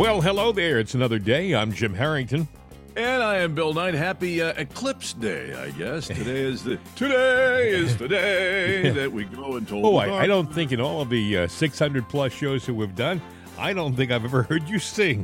Well, hello there. It's another day. I'm Jim Harrington. And I am Bill Knight. Happy Eclipse Day, I guess. Today is the day that we go and told. Oh, I don't think in all of the 600 plus shows that we've done, I don't think I've ever heard you sing.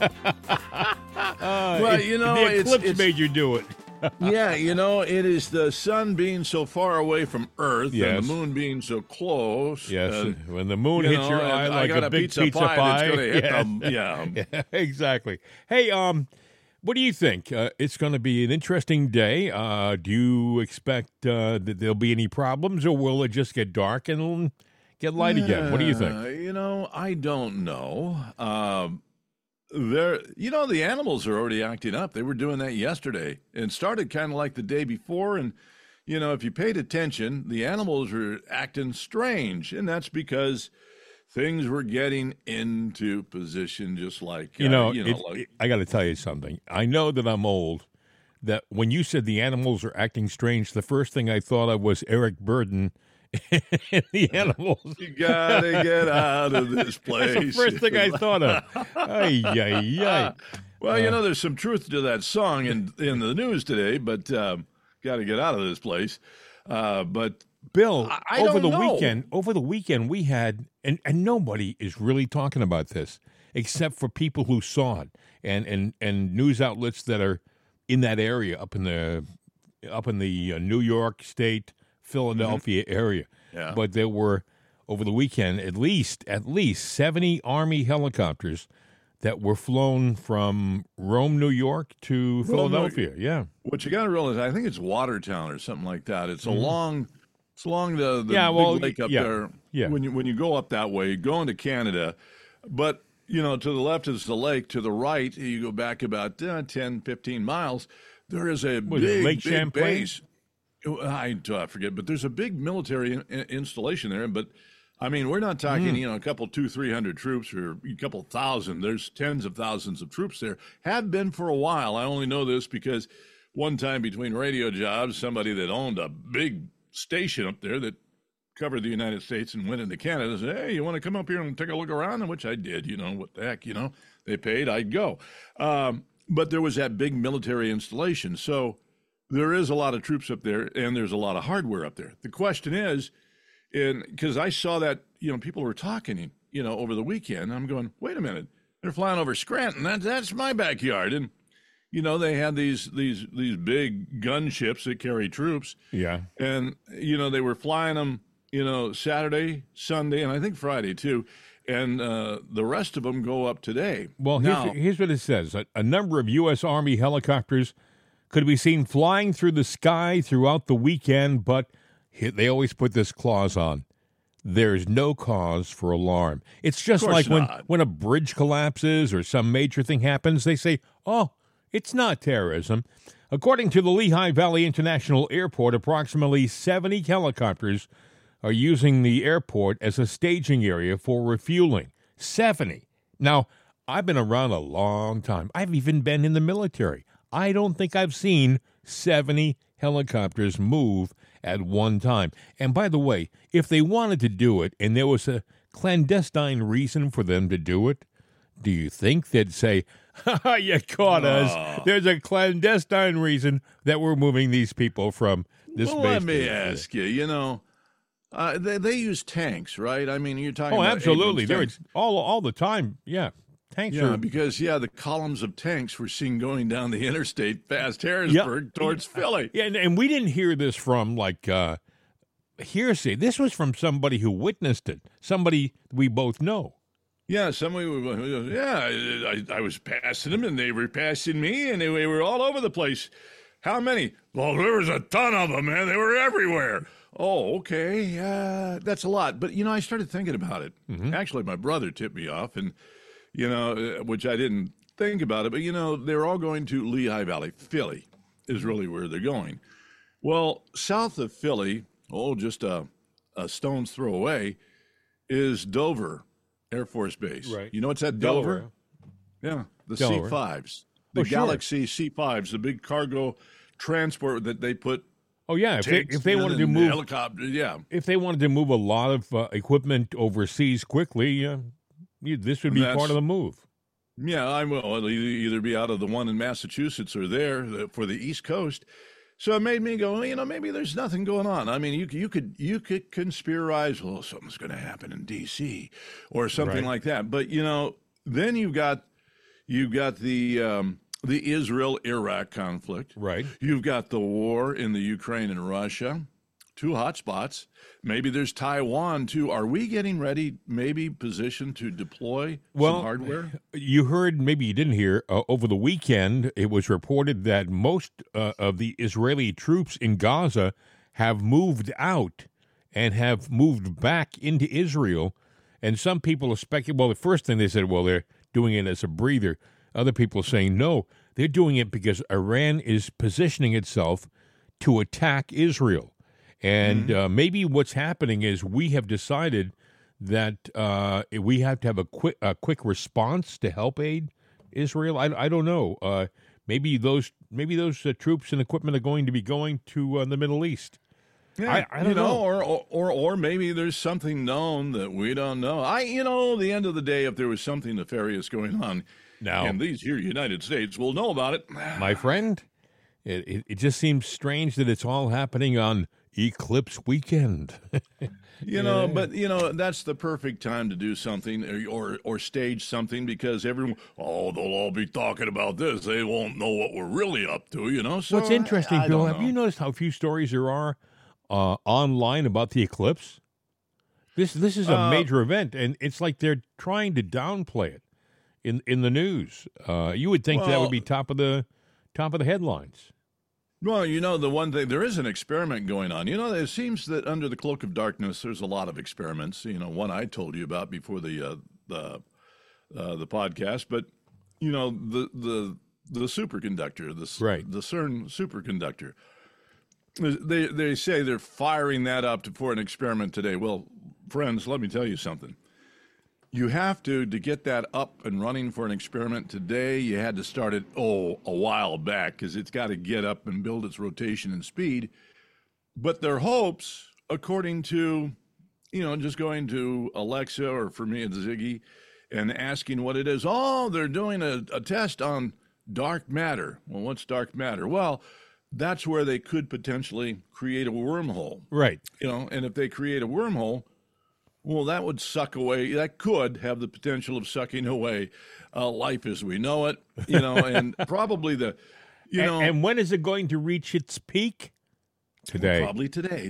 Well, you know, the eclipse made you do it. Yeah, you know, it is the sun being so far away from Earth Yes. and the moon being so close. Yes, when the moon hits your eye like a big pizza pie. It's gonna hit Yeah. them. Yeah. Yeah, exactly. Hey, what do you think? It's going to be an interesting day. Do you expect that there'll be any problems, or will it just get dark and get light again? What do you think? You know, I don't know. The animals are already acting up. They were doing that yesterday and started kind of like the day before. And, you know, if you paid attention, the animals were acting strange. And that's because things were getting into position just like, I got to tell you something. I know that I'm old, that when you said the animals are acting strange, the first thing I thought of was Eric Burden and the animals. You got to get out of this place. That's the first thing I thought of. Ay, ay, ay. Well, you know, there's some truth to that song in the news today, but got to get out of this place. But Bill, I over don't know. the weekend we had, and nobody is really talking about this except for people who saw it and news outlets that are in that area up in the New York State, Philadelphia area. Yeah. But there were over the weekend at least 70 Army helicopters that were flown from Rome, New York to Philadelphia. Yeah. What you got to realize, I think it's Watertown or something like that. It's along the big lake up there. Yeah. When you go up that way, go into Canada, but you know, to the left is the lake. To the right, you go back about 10, 15 miles. There is a Lake big Champlain? base. I forget, but there's a big military installation there. But I mean, we're not talking, a couple, 200-300 troops or a couple thousand. There's tens of thousands of troops there. Have been for a while. I only know this because one time between radio jobs, somebody that owned a big station up there that covered the United States and went into Canada said, "Hey, you want to come up here and take a look around?" And which I did. You know, what the heck, they paid, I'd go. But there was that big military installation. So there is a lot of troops up there, and there's a lot of hardware up there. The question is, because I saw that, people were talking, over the weekend. I'm going, wait a minute, they're flying over Scranton. That's my backyard, and they had these big gunships that carry troops. Yeah, and they were flying them, Saturday, Sunday, and I think Friday too. And the rest of them go up today. Well, here's what it says: a number of U.S. Army helicopters could be seen flying through the sky throughout the weekend, but they always put this clause on. There's no cause for alarm. It's just like when a bridge collapses or some major thing happens, they say, oh, it's not terrorism. According to the Lehigh Valley International Airport, approximately 70 helicopters are using the airport as a staging area for refueling. 70. Now, I've been around a long time. I've even been in the military. I don't think I've seen 70 helicopters move at one time. And by the way, if they wanted to do it and there was a clandestine reason for them to do it, do you think they'd say, ha, you caught us. There's a clandestine reason that we're moving these people from this base. Let me ask you, they use tanks, right? I mean, you're talking about absolutely. Abrams tanks. All the time, yeah. Tanks are... because, the columns of tanks we're seeing going down the interstate past Harrisburg towards Philly. Yeah, and we didn't hear this from, hearsay. This was from somebody who witnessed it, somebody we both know. Yeah, I was passing them, and they were passing me, and they were all over the place. How many? Well, there was a ton of them, man. They were everywhere. Oh, okay. That's a lot. But, I started thinking about it. Mm-hmm. Actually, my brother tipped me off, and, which I didn't think about it. But, they're all going to Lehigh Valley. Philly is really where they're going. Well, south of Philly, just a stone's throw away, is Dover Air Force Base. Right. You know what's at Dover? Delaware. Yeah, the Delaware. C-5s. The Galaxy C-5s, the big cargo transport that they put. Oh yeah, if they wanted to move helicopters, if they wanted to move a lot of equipment overseas quickly, this would be part of the move. Yeah, I will. It'll either be out of the one in Massachusetts or there for the East Coast. So it made me go, well, maybe there's nothing going on. I mean, you could conspirize, well, something's going to happen in D.C. or something Right. like that. But then you've got the Israel-Iraq conflict. Right. You've got the war in the Ukraine and Russia, two hot spots. Maybe there's Taiwan too. Are we getting ready, maybe positioned to deploy some hardware? You heard, maybe you didn't hear, over the weekend, it was reported that most of the Israeli troops in Gaza have moved out and have moved back into Israel. And some people are speculating, well, the first thing they said, well, they're doing it as a breather. Other people are saying, no, they're doing it because Iran is positioning itself to attack Israel. And maybe what's happening is we have decided that we have to have a quick response to help aid Israel. I don't know. Maybe those troops and equipment are going to be going to the Middle East. Yeah, I don't know. or maybe there's something known that we don't know. The end of the day, if there was something nefarious going on Now, in these here United States, we'll know about it. my friend, it just seems strange that it's all happening on Eclipse weekend. But that's the perfect time to do something or stage something because everyone, they'll all be talking about this. They won't know what we're really up to. So What's interesting, I Bill, don't have know. you noticed how few stories there are online about the eclipse? This is a major event, and it's like they're trying to downplay it in the news. You would think that would be top of the headlines. Well, the one thing, there is an experiment going on. It seems that under the cloak of darkness, there's a lot of experiments. One I told you about before the podcast, but the superconductor, Right. the CERN superconductor. They say they're firing that up for an experiment today. Well, friends, let me tell you something. You have to get that up and running for an experiment today. You had to start it a while back because it's got to get up and build its rotation and speed. But their hopes, according to just going to Alexa or for me it's Ziggy and asking what it is. They're doing a test on dark matter. Well, what's dark matter? Well, that's where they could potentially create a wormhole. Right. And if they create a wormhole, well, that would that could have the potential of sucking away life as we know it, and probably And when is it going to reach its peak? Today. Probably today.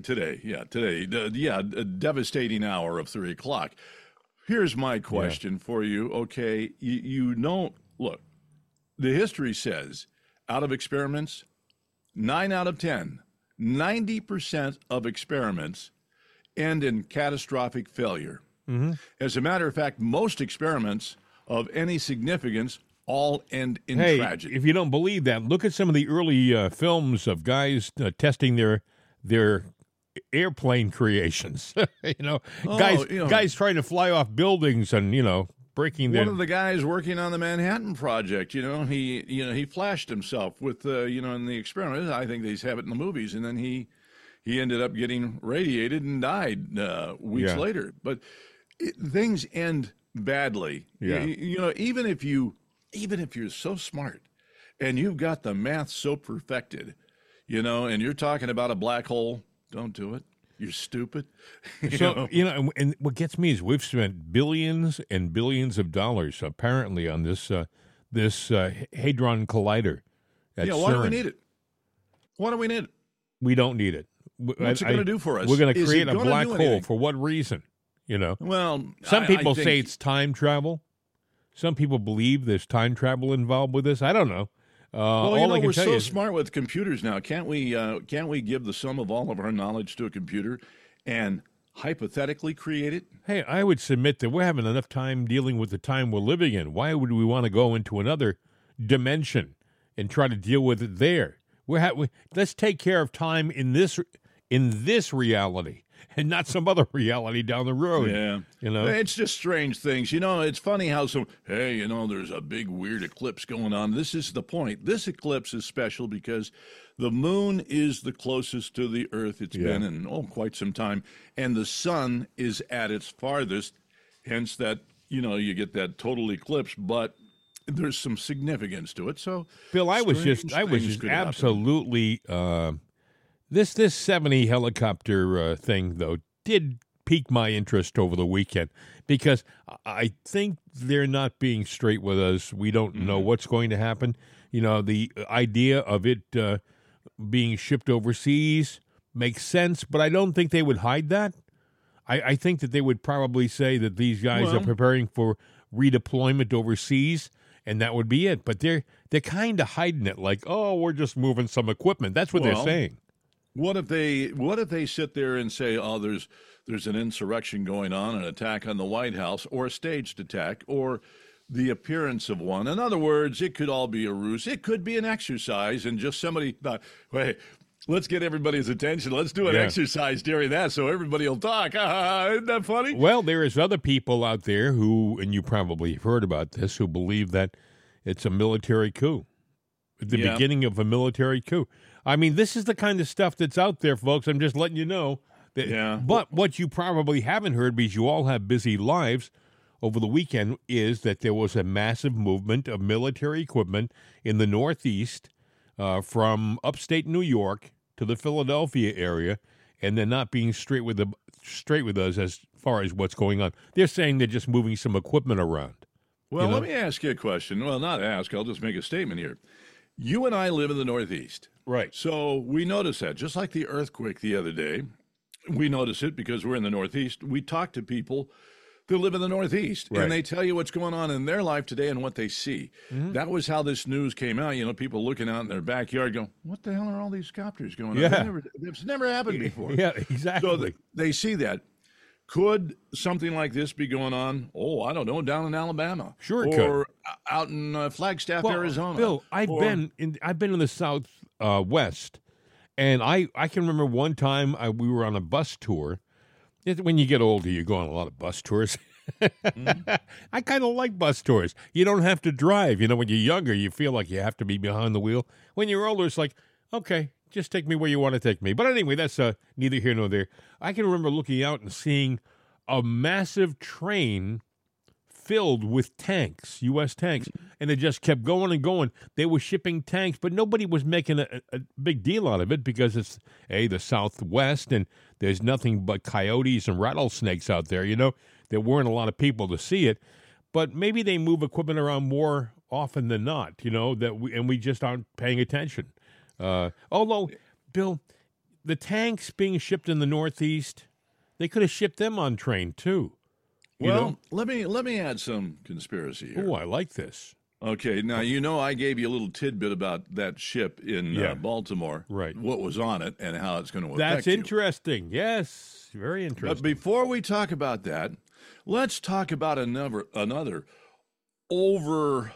A devastating hour of 3:00. Here's my question for you. Okay, look, the history says out of experiments, 9 out of 10, 90% of experiments end in catastrophic failure. Mm-hmm. As a matter of fact, most experiments of any significance all end in tragedy. If you don't believe that, look at some of the early films of guys testing their airplane creations. Guys trying to fly off buildings and breaking their. One of the guys working on the Manhattan Project, he flashed himself with in the experiment. I think they have it in the movies, and then he ended up getting radiated and died weeks later. But things end badly. Yeah. Even if you're so smart and you've got the math so perfected, and you're talking about a black hole, don't do it. You're stupid. And what gets me is we've spent billions and billions of dollars apparently on this Hadron Collider. At Why do we CERN. need it? Why do we need it? We don't need it. What's it going to do for us? We're going to Is create it a gonna black do hole. anything? For what reason? Well, Some I people think- say it's time travel. Some people believe there's time travel involved with this. I don't know. All I can we're tell so you is, smart with computers now. Can't we give the sum of all of our knowledge to a computer and hypothetically create it? hey, I would submit that we're having enough time dealing with the time we're living in. Why would we want to go into another dimension and try to deal with it there? Let's take care of time in this reality and not some other reality down the road. Yeah. It's just strange things. It's funny how there's a big weird eclipse going on. This is the point. This eclipse is special because the moon is the closest to the earth it's been in quite some time, and the sun is at its farthest, hence that you get that total eclipse. But there's some significance to it. So, Bill, I was strange just things could happen. absolutely this 70 helicopter thing though did pique my interest over the weekend because I think they're not being straight with us. We don't know what's going to happen. You know, the idea of it being shipped overseas makes sense, but I don't think they would hide that. I think that they would probably say that these guys are preparing for redeployment overseas, and that would be it. But they're kind of hiding it, like, oh, we're just moving some equipment. That's what they're saying. What if they sit there and say, oh, there's an insurrection going on, an attack on the White House, or a staged attack, or the appearance of one? In other words, it could all be a ruse. It could be an exercise, and just somebody thought, wait, let's get everybody's attention. Let's do an exercise during that so everybody will talk. Isn't that funny? Well, there is other people out there who, and you probably have heard about this, who believe that it's a military coup, the beginning of a military coup. I mean, this is the kind of stuff that's out there, folks. I'm just letting you know. But what you probably haven't heard, because you all have busy lives over the weekend, is that there was a massive movement of military equipment in the Northeast from upstate New York to the Philadelphia area, and they're not being straight with us as far as what's going on. They're saying they're just moving some equipment around. Well, let me ask you a question. Well, not ask. I'll just make a statement here. You and I live in the Northeast. Right. So we notice that. Just like the earthquake the other day, we notice it because we're in the Northeast. We talk to people that live in the Northeast, and they tell you what's going on in their life today and what they see. That was how this news came out. You know, people looking out in their backyard going, what the hell are all these copters going on? It's never happened before. Yeah, exactly. So they see that. Could something like this be going on? Oh, I don't know, down in Alabama. Sure it or could. Out in Flagstaff, Arizona. Bill, I've been in the South West, and I can remember one time we were on a bus tour. When you get older, you go on a lot of bus tours. I kind of like bus tours. You don't have to drive. You know, when you're younger, you feel like you have to be behind the wheel. When you're older, it's like, okay, just take me where you want to take me. But anyway, that's neither here nor there. I can remember looking out and seeing a massive train filled with tanks, U.S. tanks, and it just kept going and going. They were shipping tanks, but nobody was making a big deal out of it because it's, the Southwest, and there's nothing but coyotes and rattlesnakes out there. You know, there weren't a lot of people to see it, but maybe they move equipment around more often than not, you know, we just aren't paying attention. Although, Bill, the tanks being shipped in the Northeast, they could have shipped them on train too. Well, let me add some conspiracy here. Oh, I like this. Okay, now I gave you a little tidbit about that ship in Baltimore, right? What was on it and how it's going to affect That's interesting. Yes, very interesting. But before we talk about that, let's talk about another overloaded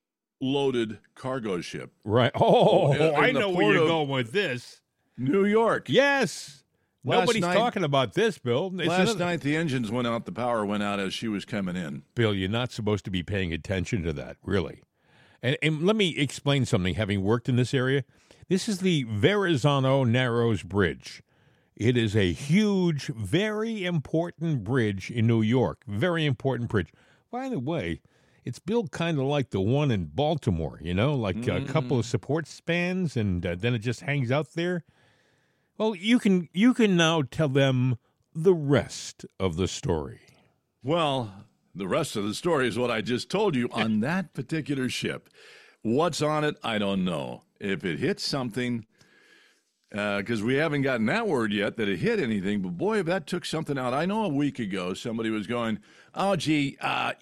cargo ship. Right. Oh, I know where you're going with this. New York. Yes. Nobody's talking about this, Bill. Last night, the engines went out, the power went out as she was coming in. Bill, you're not supposed to be paying attention to that, really. And let me explain something, having worked in this area. This is the Verrazano Narrows Bridge. It is a huge, very important bridge in New York. Very important bridge. By the way, it's built kind of like the one in Baltimore, you know, like a couple of support spans, and then it just hangs out there. Well, you can now tell them the rest of the story. Well, the rest of the story is what I just told you on that particular ship. What's on it, I don't know. If it hits something, because we haven't gotten that word yet that it hit anything, but boy, if that took something out. I know a week ago somebody was going, oh, gee, that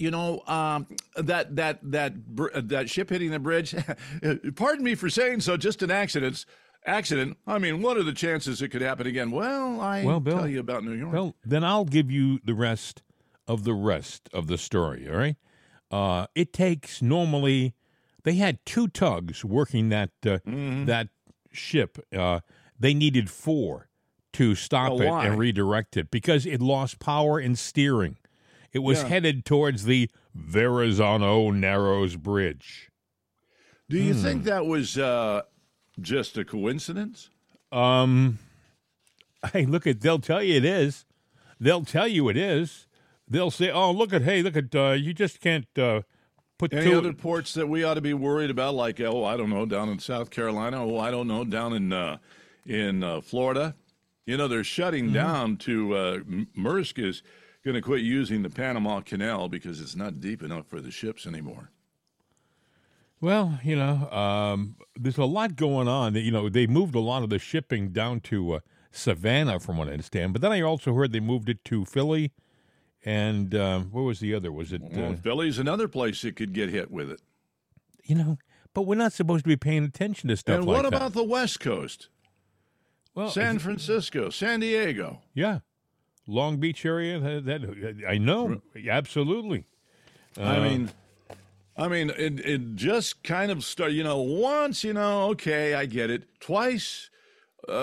ship hitting the bridge, pardon me for saying so, just an accident. I mean, what are the chances it could happen again? Well, Bill, tell you about New York. Well, then I'll give you the rest of the story, all right? It takes normally, they had 2 tugs working that ship. They needed 4 to stop it and redirect it because it lost power and steering. It was headed towards the Verrazano Narrows Bridge. Do you think that was just a coincidence? Hey, they'll tell you it is. They'll tell you it is. They'll say, oh, look at, you just can't put Any two. other ports that we ought to be worried about? Like, I don't know, down in South Carolina. I don't know, down in Florida. They're shutting down to Maersk is going to quit using the Panama Canal because it's not deep enough for the ships anymore. Well, there's a lot going on. They moved a lot of the shipping down to Savannah, from what I understand. But then I also heard they moved it to Philly. And where was the other? Was it? Philly's another place that could get hit with it. But we're not supposed to be paying attention to stuff and like that. And what about the West Coast? Well, San Francisco, San Diego. Yeah. Long Beach area. That I know. Absolutely. I mean, it just kind of started, once, okay, I get it. Twice, we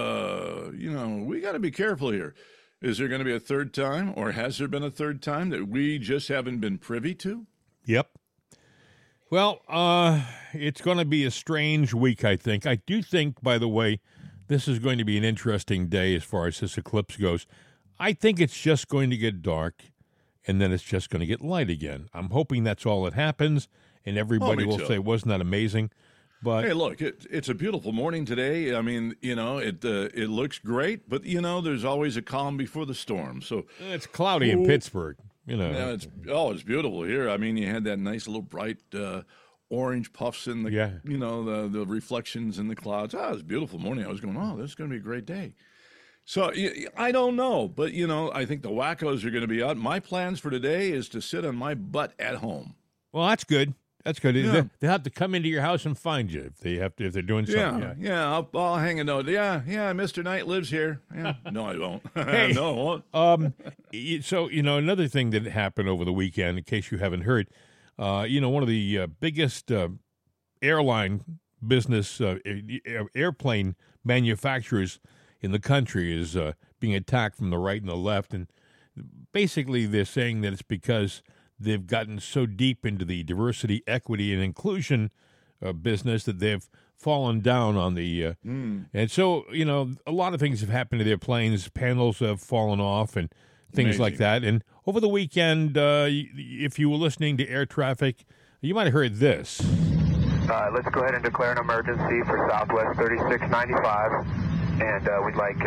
got to be careful here. Is there going to be a third time, or has there been a third time that we just haven't been privy to? Yep. Well, it's going to be a strange week, I think. I do think, by the way, this is going to be an interesting day as far as this eclipse goes. I think it's just going to get dark, and then it's just going to get light again. I'm hoping that's all that happens, and everybody will say, wasn't that amazing? But hey, look, it's a beautiful morning today. I mean, it looks great, but, there's always a calm before the storm. So it's cloudy in Pittsburgh, Yeah, it's beautiful here. I mean, you had that nice little bright orange puffs in the, the reflections in the clouds. It's a beautiful morning. I was going, this is going to be a great day. So I don't know, but, I think the wackos are going to be out. My plans for today is to sit on my butt at home. Well, that's good. That's good. Yeah. They'll have to come into your house and find you if they're doing something. Yeah. I'll hang a note. Yeah, Mr. Knight lives here. Yeah. No, I won't. Hey, no, I won't. So, another thing that happened over the weekend, in case you haven't heard, one of the biggest airline business airplane manufacturers in the country is being attacked from the right and the left. And basically they're saying that it's because they've gotten so deep into the diversity, equity, and inclusion business that they've fallen down on the and so, a lot of things have happened to their planes. Panels have fallen off and things like that. And over the weekend, if you were listening to air traffic, you might have heard this. Let's go ahead and declare an emergency for Southwest 3695, and we'd like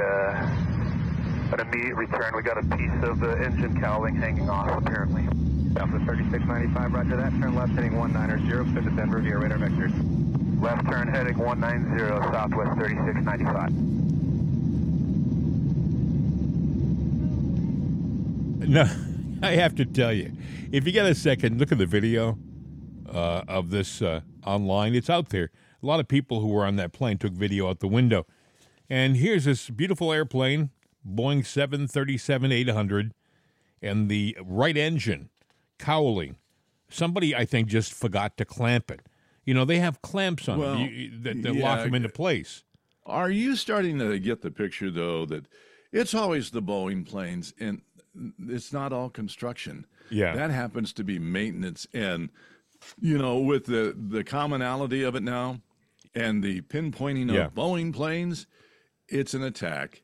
an immediate return. We got a piece of the engine cowling hanging off, apparently. Southwest 3695, roger that. Turn left heading 190, send to Denver via radar vectors. Left turn heading 190, Southwest 3695. No, I have to tell you, if you get a second, look at the video of this online. It's out there. A lot of people who were on that plane took video out the window. And here's this beautiful airplane, Boeing 737-800, and the right engine cowling. Somebody, I think, just forgot to clamp it. They have clamps on them that lock them into place. Are you starting to get the picture, though, that it's always the Boeing planes, and it's not all construction. Yeah. That happens to be maintenance. And, with the commonality of it now and the pinpointing of Boeing planes, it's an attack.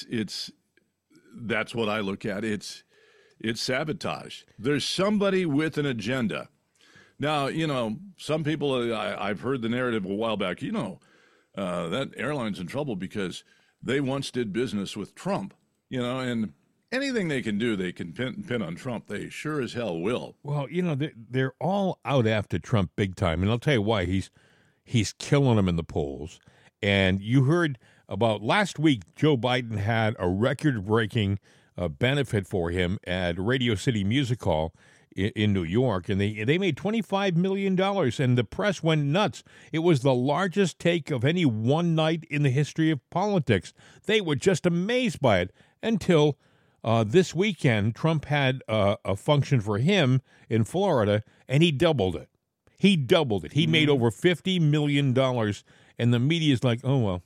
That's what I look at. It's sabotage. There's somebody with an agenda. Now, some people, I've heard the narrative a while back, that airline's in trouble because they once did business with Trump, and anything they can do, they can pin on Trump. They sure as hell will. Well, they're all out after Trump big time, and I'll tell you why. He's killing them in the polls. And you heard about last week, Joe Biden had a record-breaking benefit for him at Radio City Music Hall in New York, and they made $25 million, and the press went nuts. It was the largest take of any one night in the history of politics. They were just amazed by it until this weekend. Trump had a function for him in Florida, and he doubled it. He made over $50 million, and the media's like, oh, well.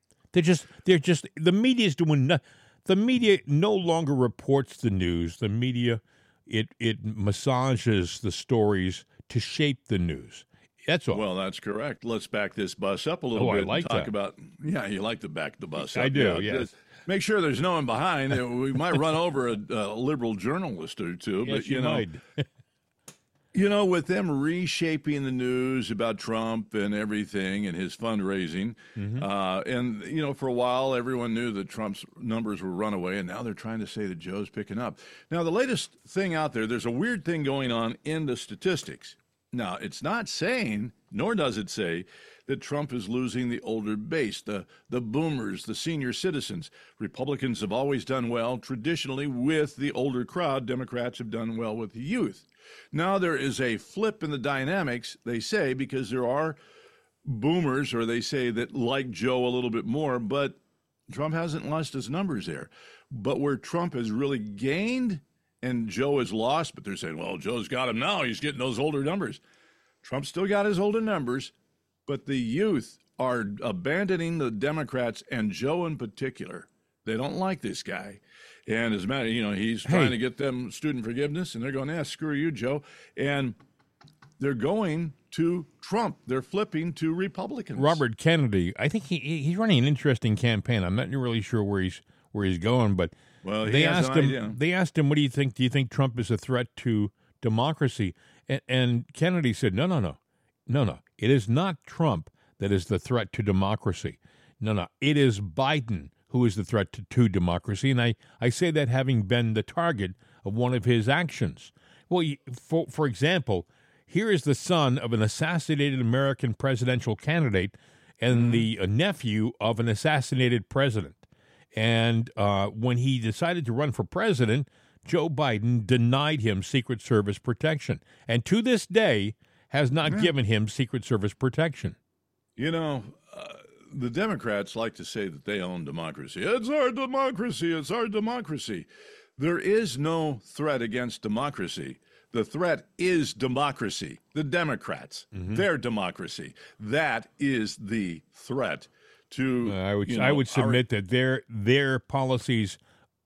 The media's doing nothing. The media no longer reports the news. The media, it massages the stories to shape the news. That's all. Well, that's correct. Let's back this bus up a little bit. I like and talk that. about. Yeah, you like to back the bus up. I do. Yeah. Yes. Make sure there's no one behind. We might run over a liberal journalist or two, Yes, but you know. might. You know, with them reshaping the news about Trump and everything and his fundraising, and, you know, for a while, everyone knew that Trump's numbers were runaway, and now they're trying to say that Joe's picking up. Now, the latest thing out there, there's a weird thing going on in the statistics. Now, it's not saying, nor does it say, that Trump is losing the older base, the boomers, the senior citizens. Republicans have always done well traditionally with the older crowd. Democrats have done well with the youth. Now there is a flip in the dynamics, they say, because there are boomers, or they say, that like Joe a little bit more, but Trump hasn't lost his numbers there. But where Trump has really gained and Joe has lost, but they're saying, well, Joe's got him now. He's getting those older numbers. Trump's still got his older numbers, but the youth are abandoning the Democrats, and Joe in particular. They don't like this guy. And as a matter, you know, he's trying to get them student forgiveness, and they're going, screw you, Joe. And they're going to Trump. They're flipping to Republicans. Robert Kennedy, I think he's running an interesting campaign. I'm not really sure where he's going, but they asked him, what do you think? Do you think Trump is a threat to democracy? And Kennedy said, no. It is not Trump that is the threat to democracy. No. It is Biden who is the threat to democracy. And I say that having been the target of one of his actions. Well, for example, here is the son of an assassinated American presidential candidate and the nephew of an assassinated president. And when he decided to run for president, Joe Biden denied him Secret Service protection. And to this day, has not given him Secret Service protection. You know, the Democrats like to say that they own democracy. It's our democracy. It's our democracy. There is no threat against democracy. The threat is democracy. The Democrats, their democracy. That is the threat to. I would submit that their policies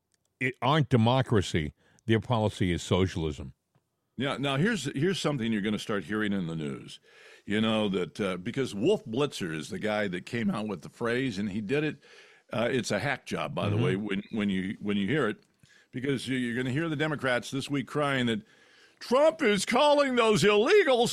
aren't democracy. Their policy is socialism. Yeah. Now here's something you're going to start hearing in the news. You know that because Wolf Blitzer is the guy that came out with the phrase, and he did it. It's a hack job, by the way. When you hear it, because you're going to hear the Democrats this week crying that Trump is calling those illegals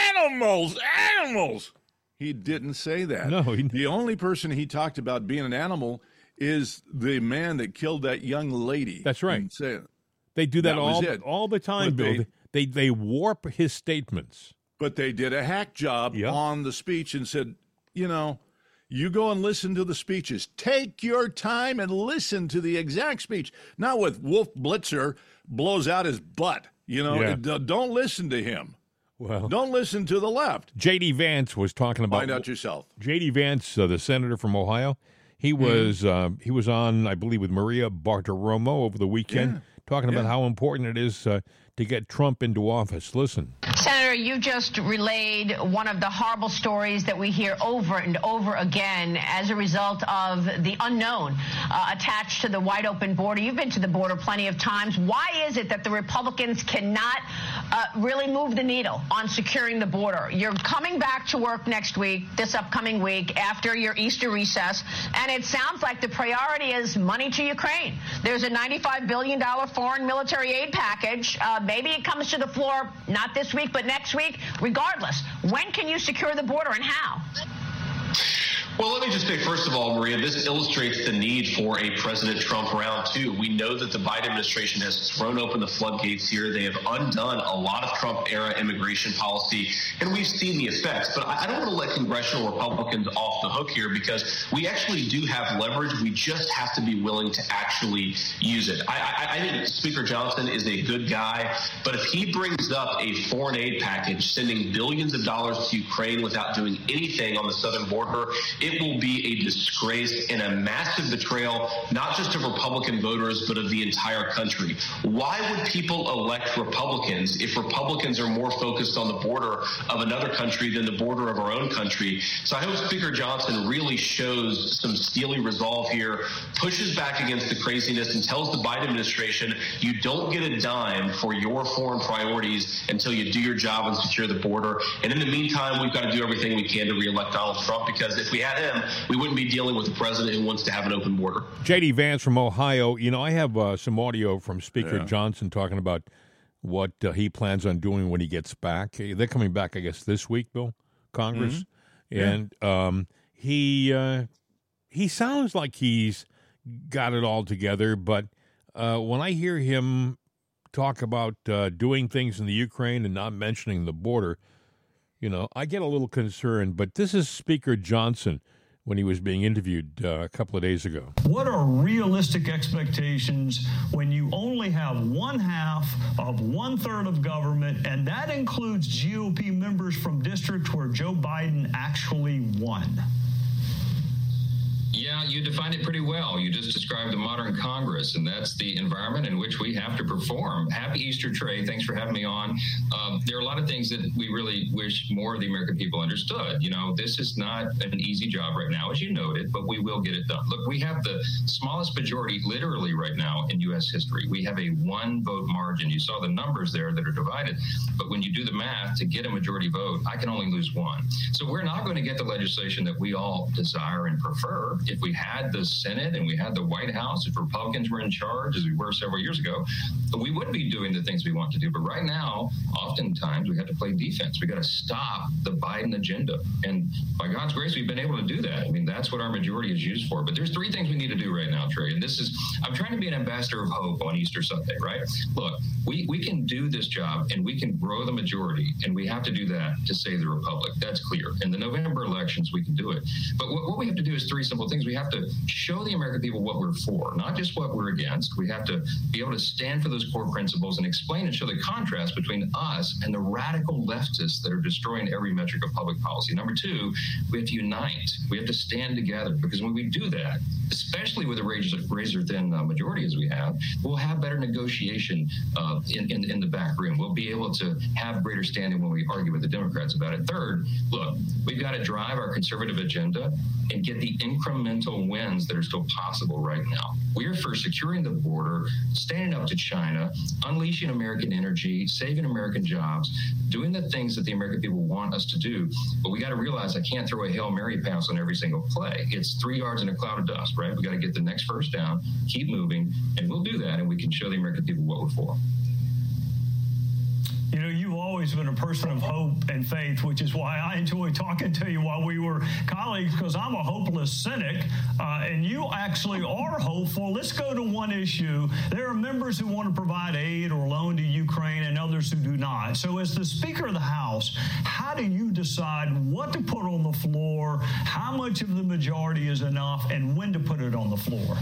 animals. He didn't say that. No. The only person he talked about being an animal is the man that killed that young lady. That's right. They do that all the time, Bill. They warp his statements. But they did a hack job on the speech and said, you know, you go and listen to the speeches. Take your time and listen to the exact speech. Not with Wolf Blitzer blows out his butt. You know, don't listen to him. Well, don't listen to the left. J.D. Vance was talking about. Find out yourself. J.D. Vance, the senator from Ohio, he was on, I believe, with Maria Bartiromo over the weekend, talking about how important it is to get Trump into office. Listen. Senator, you just relayed one of the horrible stories that we hear over and over again as a result of the unknown attached to the wide open border. You've been to the border plenty of times. Why is it that the Republicans cannot really move the needle on securing the border? You're coming back to work next week, this upcoming week, after your Easter recess, and it sounds like the priority is money to Ukraine. There's a $95 billion foreign military aid package. Maybe it comes to the floor not this week, but next week. Regardless, when can you secure the border and how? Well, let me just say, first of all, Maria, this illustrates the need for a President Trump round two. We know that the Biden administration has thrown open the floodgates here. They have undone a lot of Trump-era immigration policy, and we've seen the effects. But I don't want to let congressional Republicans off the hook here, because we actually do have leverage. We just have to be willing to actually use it. I think Speaker Johnson is a good guy, but if he brings up a foreign aid package, sending billions of dollars to Ukraine without doing anything on the southern border, it will be a disgrace and a massive betrayal, not just of Republican voters, but of the entire country. Why would people elect Republicans if Republicans are more focused on the border of another country than the border of our own country? So I hope Speaker Johnson really shows some steely resolve here, pushes back against the craziness, and tells the Biden administration, you don't get a dime for your foreign priorities until you do your job and secure the border. And in the meantime, we've got to do everything we can to reelect Donald Trump, because if we had him, we wouldn't be dealing with a president who wants to have an open border. J.D. Vance from Ohio. You know, I have some audio from Speaker Johnson talking about what he plans on doing when he gets back. They're coming back, I guess, this week, Bill, Congress. And he sounds like he's got it all together, but when I hear him talk about doing things in the Ukraine and not mentioning the border, I get a little concerned. But this is Speaker Johnson when he was being interviewed a couple of days ago. What are realistic expectations when you only have 1/2 of 1/3 of government, and that includes GOP members from districts where Joe Biden actually won? Yeah, you defined it pretty well. You just described the modern Congress, and that's the environment in which we have to perform. Happy Easter, Trey. Thanks for having me on. There are a lot of things that we really wish more of the American people understood. This is not an easy job right now, as you noted, but we will get it done. Look, we have the smallest majority literally right now in U.S. history. We have a 1-vote margin. You saw the numbers there that are divided, but when you do the math to get a majority vote, I can only lose 1. So we're not going to get the legislation that we all desire and prefer. If we had the Senate and we had the White House, if Republicans were in charge, as we were several years ago, we would be doing the things we want to do. But right now, oftentimes, we have to play defense. We got to stop the Biden agenda. And by God's grace, we've been able to do that. I mean, that's what our majority is used for. But there's 3 things we need to do right now, Trey. And I'm trying to be an ambassador of hope on Easter Sunday, right? Look, we can do this job and we can grow the majority, and we have to do that to save the republic. That's clear. In the November elections, we can do it. But what we have to do is 3 simple things. We have to show the American people what we're for, not just what we're against. We have to be able to stand for those core principles and explain and show the contrast between us and the radical leftists that are destroying every metric of public policy. Number 2, we have to unite. We have to stand together, because when we do that, especially with a razor-thin majority as we have, we'll have better negotiation in the back room. We'll be able to have greater standing when we argue with the Democrats about it. Third, look, we've got to drive our conservative agenda and get the incremental wins that are still possible right now. We're for securing the border, standing up to China, unleashing American energy, saving American jobs, doing the things that the American people want us to do. But we got to realize I can't throw a Hail Mary pass on every single play. It's 3 yards in a cloud of dust, right? We got to get the next first down, keep moving, and we'll do that, and we can show the American people what we're for. You've always been a person of hope and faith, which is why I enjoy talking to you while we were colleagues, because I'm a hopeless cynic, and you actually are hopeful. Let's go to one issue. There are members who want to provide aid or loan to Ukraine and others who do not. So as the Speaker of the House, how do you decide what to put on the floor, how much of the majority is enough, and when to put it on the floor?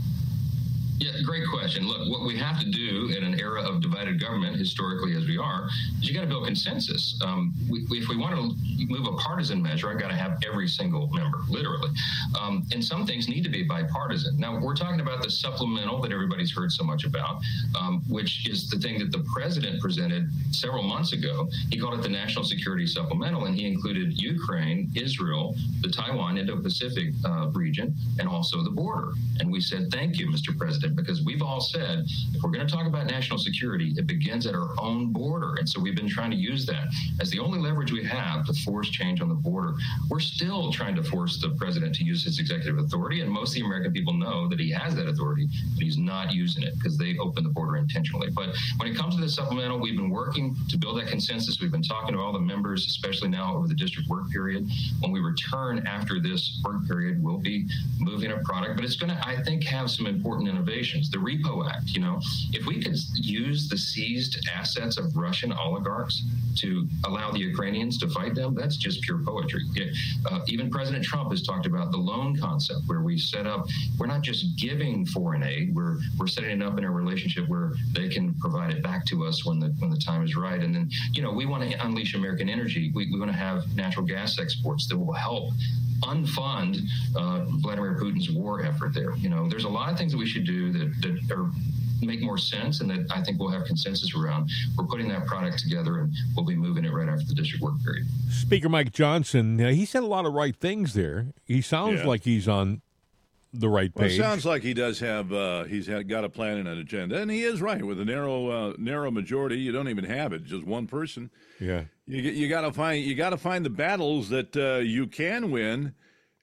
Yeah, great question. Look, what we have to do in an era of divided government, historically as we are, is you got to build consensus. If we want to move a partisan measure, I've got to have every single member, literally. And some things need to be bipartisan. Now, we're talking about the supplemental that everybody's heard so much about, which is the thing that the president presented several months ago. He called it the National Security Supplemental, and he included Ukraine, Israel, the Taiwan Indo-Pacific region, and also the border. And we said, thank you, Mr. President, because we've all said, if we're going to talk about national security, it begins at our own border. And so we've been trying to use that as the only leverage we have to force change on the border. We're still trying to force the president to use his executive authority. And most of the American people know that he has that authority, but he's not using it because they opened the border intentionally. But when it comes to the supplemental, we've been working to build that consensus. We've been talking to all the members, especially now over the district work period. When we return after this work period, we'll be moving a product, but it's going to, I think, have some important innovations. The Repo Act, if we could use the seized assets of Russian oligarchs to allow the Ukrainians to fight them, that's just pure poetry. Even President Trump has talked about the loan concept, where we set up, we're not just giving foreign aid, we're setting it up in a relationship where they can provide it back to us when the time is right. And then, we want to unleash American energy. We want to have natural gas exports that will help unfund Vladimir Putin's war effort there. There's a lot of things that we should do that are make more sense and that I think we'll have consensus around. We're putting that product together, and we'll be moving it right after the district work period. Speaker Mike Johnson, he said a lot of right things there. He sounds like he's on the right page. Well, it sounds like he does have got a plan and an agenda, and he is right. With a narrow majority, you don't even have it; just one person. Yeah, you got to find the battles that you can win,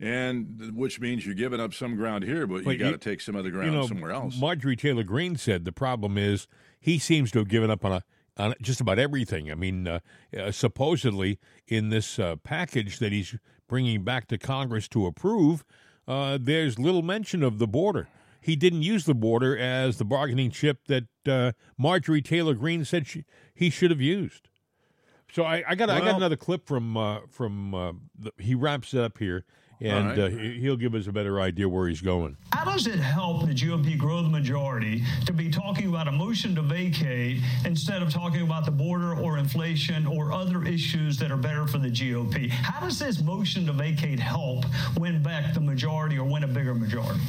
and which means you're giving up some ground here, but you got to take some other ground somewhere else. Marjorie Taylor Greene said the problem is he seems to have given up on on just about everything. I mean, supposedly in this package that he's bringing back to Congress to approve, there's little mention of the border. He didn't use the border as the bargaining chip that Marjorie Taylor Greene said he should have used. So I got another clip from he wraps it up here, and he'll give us a better idea where he's going. How does it help the GOP grow the majority to be talking about a motion to vacate instead of talking about the border or inflation or other issues that are better for the GOP? How does this motion to vacate help win back the majority or win a bigger majority?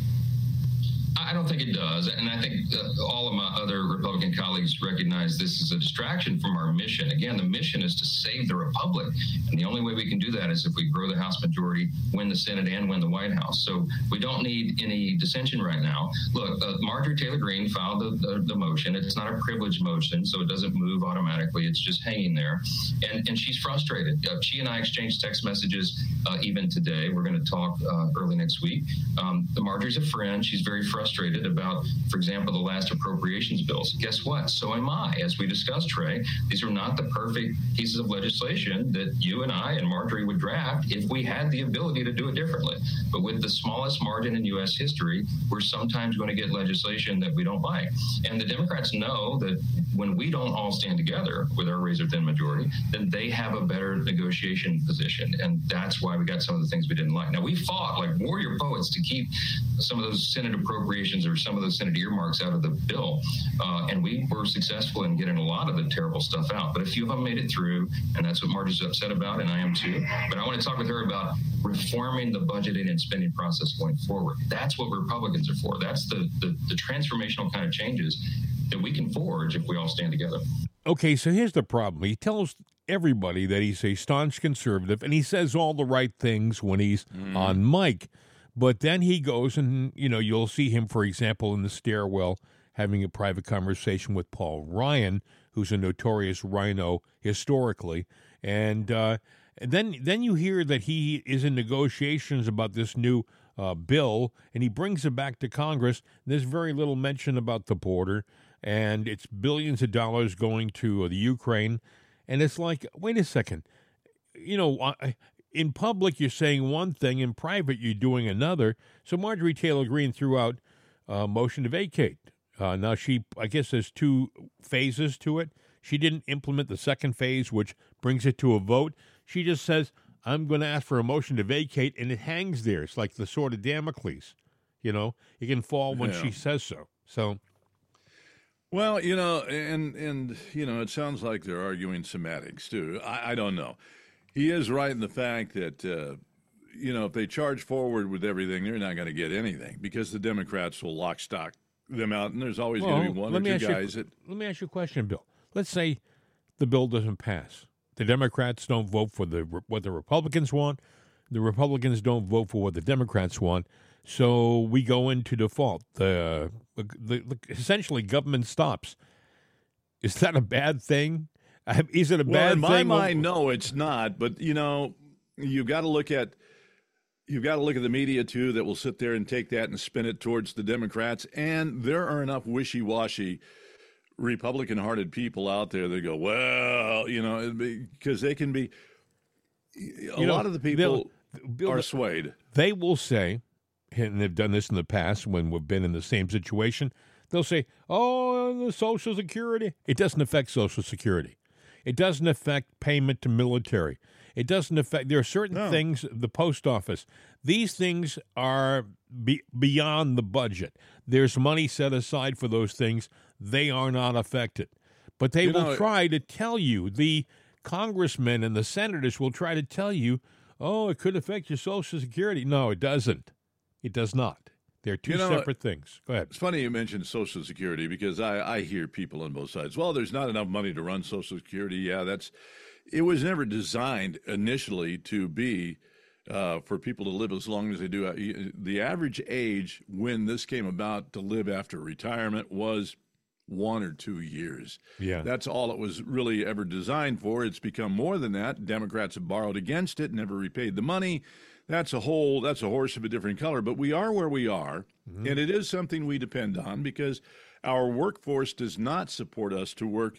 I don't think it does. And I think all of my other Republican colleagues recognize this is a distraction from our mission. Again, the mission is to save the Republic. And the only way we can do that is if we grow the House majority, win the Senate, and win the White House. So we don't need any dissension right now. Look, Marjorie Taylor Greene filed the motion. It's not a privileged motion, so it doesn't move automatically. It's just hanging there. And she's frustrated. She and I exchanged text messages even today. We're going to talk early next week. Marjorie's a friend. She's very frustrated about, for example, the last appropriations bills. Guess what? So am I. As we discussed, Trey, these are not the perfect pieces of legislation that you and I and Marjorie would draft if we had the ability to do it differently. But with the smallest margin in U.S. history, we're sometimes going to get legislation that we don't like. And the Democrats know that when we don't all stand together with our razor-thin majority, then they have a better negotiation position. And that's why we got some of the things we didn't like. Now, we fought like warrior poets to keep some of those Senate appropriations or some of those Senate earmarks out of the bill. And we were successful in getting a lot of the terrible stuff out. But a few of them made it through, and that's what Marjorie's upset about, and I am too. But I want to talk with her about reforming the budgeting and spending process going forward. That's what Republicans are for. That's the transformational kind of changes that we can forge if we all stand together. Okay, so here's the problem. He tells everybody that he's a staunch conservative, and he says all the right things when he's on mic. But then he goes and, you'll see him, for example, in the stairwell having a private conversation with Paul Ryan, who's a notorious rhino historically. And then you hear that he is in negotiations about this new bill, and he brings it back to Congress. There's very little mention about the border, and it's billions of dollars going to the Ukraine. And it's like, wait a second, in public, you're saying one thing. In private, you're doing another. So Marjorie Taylor Greene threw out a motion to vacate. Now, I guess there's two phases to it. She didn't implement the second phase, which brings it to a vote. She just says, I'm going to ask for a motion to vacate, and it hangs there. It's like the sword of Damocles. It can fall when she says so. So, well, and it sounds like they're arguing semantics, too. I don't know. He is right in the fact that, if they charge forward with everything, they're not going to get anything because the Democrats will lock stock them out, and there's always going to be one or two guys that... Let me ask you a question, Bill. Let's say the bill doesn't pass. The Democrats don't vote for what the Republicans want. The Republicans don't vote for what the Democrats want. So we go into default. Essentially, government stops. Is that a bad thing? Is it a bad thing? In my mind, no, it's not. But you've got to look at the media too that will sit there and take that and spin it towards the Democrats. And there are enough wishy-washy Republican-hearted people out there that go, well, because they can be. A lot of the people are swayed. They will say, and they've done this in the past when we've been in the same situation. They'll say, "Oh, the Social Security." It doesn't affect Social Security. It doesn't affect payment to military. It doesn't affect. There are certain things. The post office. These things are beyond the budget. There's money set aside for those things. They are not affected. But they will try to tell you. The congressmen and the senators will try to tell you, "Oh, it could affect your Social Security." No, it doesn't. It does not. They're two separate things. Go ahead. It's funny you mentioned Social Security because I hear people on both sides. Well, there's not enough money to run Social Security. Yeah, it was never designed initially to be for people to live as long as they do. The average age when this came about to live after retirement was 1 or 2 years. Yeah. That's all it was really ever designed for. It's become more than that. Democrats have borrowed against it, never repaid the money. That's a horse of a different color. But we are where we are, and it is something we depend on because our workforce does not support us to work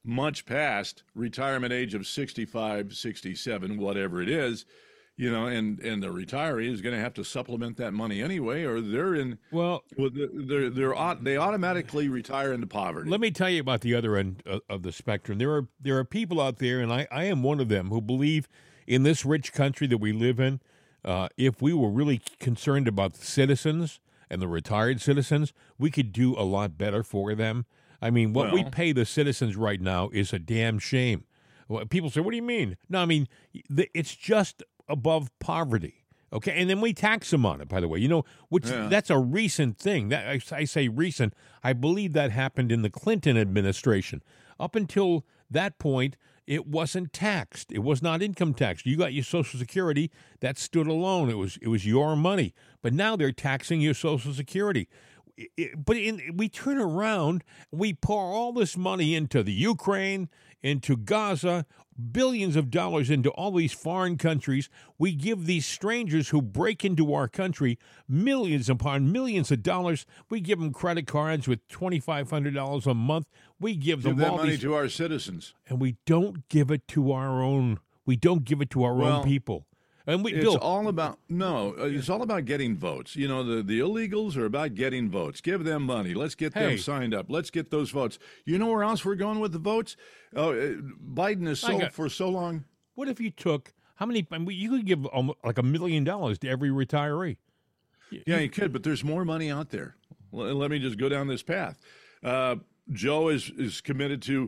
much past retirement age of 65, 67, whatever it is, and the retiree is going to have to supplement that money anyway, or they're in. They automatically retire into poverty. Let me tell you about the other end of the spectrum. There are people out there, and I am one of them, who believe in this rich country that we live in. If we were really concerned about the citizens and the retired citizens, we could do a lot better for them. I mean, what we pay the citizens right now is a damn shame. People say, what do you mean? No, I mean, it's just above poverty, okay? And then we tax them on it, by the way, that's a recent thing. That I say recent. I believe that happened in the Clinton administration. Up until that point, it wasn't taxed. It was not income taxed. You got your Social Security. That stood alone. It was your money. But now they're taxing your Social Security. We turn around, we pour all this money into the Ukraine, into Gaza, billions of dollars into all these foreign countries. We give these strangers who break into our country millions upon millions of dollars. We give them credit cards with $2,500 a month. We give them all that money to our citizens, and we don't give it to our own. We don't give it to our own people. And it's all about getting votes. The illegals are about getting votes. Give them money. Let's get them signed up. Let's get those votes. You know where else we're going with the votes? Biden is for so long. What if you took how many? You could give like $1 million to every retiree. Yeah, you could, but there's more money out there. Let me just go down this path. Joe is committed to,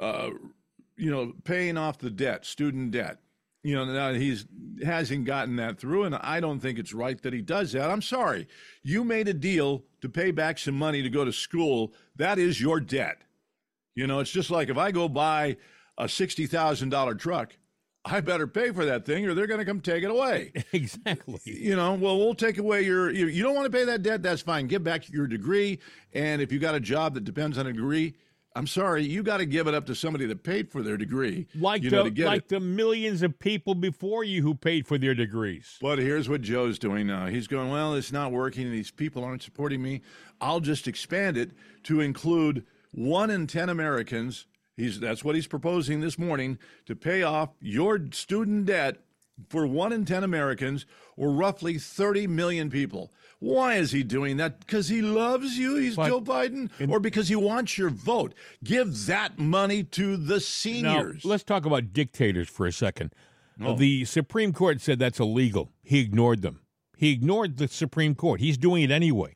paying off the debt, student debt. Now he hasn't gotten that through, and I don't think it's right that he does that. I'm sorry. You made a deal to pay back some money to go to school. That is your debt. It's just like if I go buy a $60,000 truck, I better pay for that thing or they're going to come take it away. Exactly. We'll take away you don't want to pay that debt, that's fine. Give back your degree, and if you got a job that depends on a degree, I'm sorry, you got to give it up to somebody that paid for their degree. Like the millions of people before you who paid for their degrees. But here's what Joe's doing now. He's going, well, it's not working. These people aren't supporting me. I'll just expand it to include 1 in 10 Americans. That's what he's proposing this morning, to pay off your student debt for 1 in 10 Americans, or roughly 30 million people. Why is he doing that? Because he loves you, Joe Biden, or because he wants your vote? Give that money to the seniors. Now, let's talk about dictators for a second. The Supreme Court said that's illegal. He ignored them. He ignored the Supreme Court. He's doing it anyway.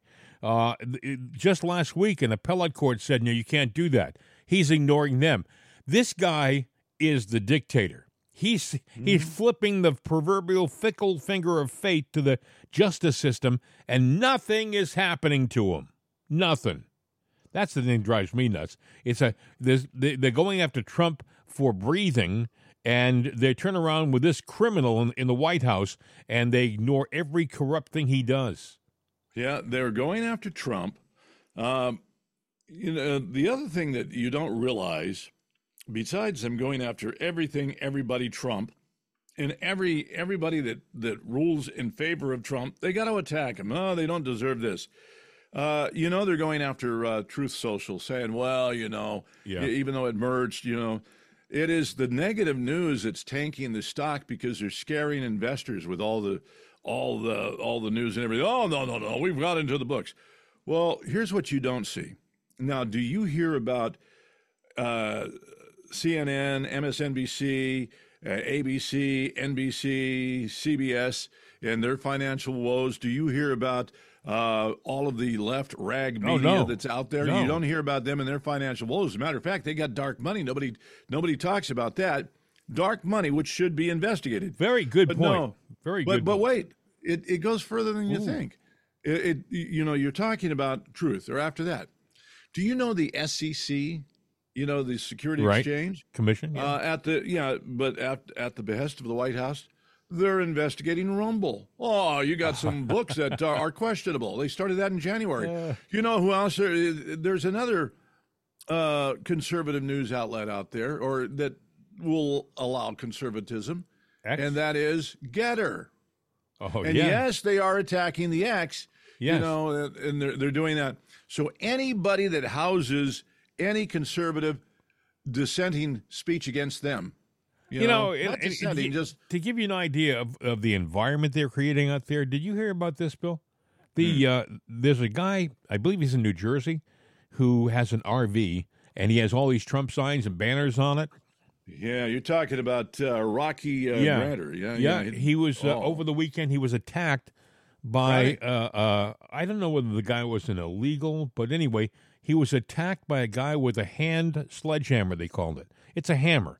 Just last week, an appellate court said, no, you can't do that. He's ignoring them. This guy is the dictator. He's flipping the proverbial fickle finger of fate to the justice system, and nothing is happening to him. Nothing. That's the thing that drives me nuts. They're going after Trump for breathing, and they turn around with this criminal in the White House, and they ignore every corrupt thing he does. Yeah, they're going after Trump. The other thing that you don't realize, besides them going after everybody Trump, and everybody that rules in favor of Trump, they got to attack him. Oh, they don't deserve this. They're going after Truth Social, saying, well, even though it merged, it is the negative news that's tanking the stock because they're scaring investors with all the news and everything. Oh, no, we've got into the books. Well, here's what you don't see. Now, do you hear about CNN, MSNBC, ABC, NBC, CBS, and their financial woes? Do you hear about all of the left rag media that's out there? No. You don't hear about them and their financial woes. As a matter of fact, they got dark money. Nobody talks about that. Dark money, which should be investigated. Very good point. No, very good. But wait, it goes further than you think. You're talking about Truth, or after that. Do you know the SEC? The Security Exchange Commission. Yeah. At the behest of the White House, they're investigating Rumble. Oh, you got some books that are questionable. They started that in January. You know who else? There's another conservative news outlet out there, or that will allow conservatism, and that is Getter. Oh, and yes, they are attacking the X. Yes. And they're doing that. So anybody that houses any conservative, dissenting speech against them. You know, not dissenting, just to give you an idea of the environment they're creating out there, did you hear about this, Bill? There's a guy, I believe he's in New Jersey, who has an RV, and he has all these Trump signs and banners on it. Yeah, you're talking about Rocky Grander. Yeah. He was over the weekend. He was attacked by I don't know whether the guy was an illegal, but anyway, he was attacked by a guy with a hand sledgehammer. They called it. It's a hammer,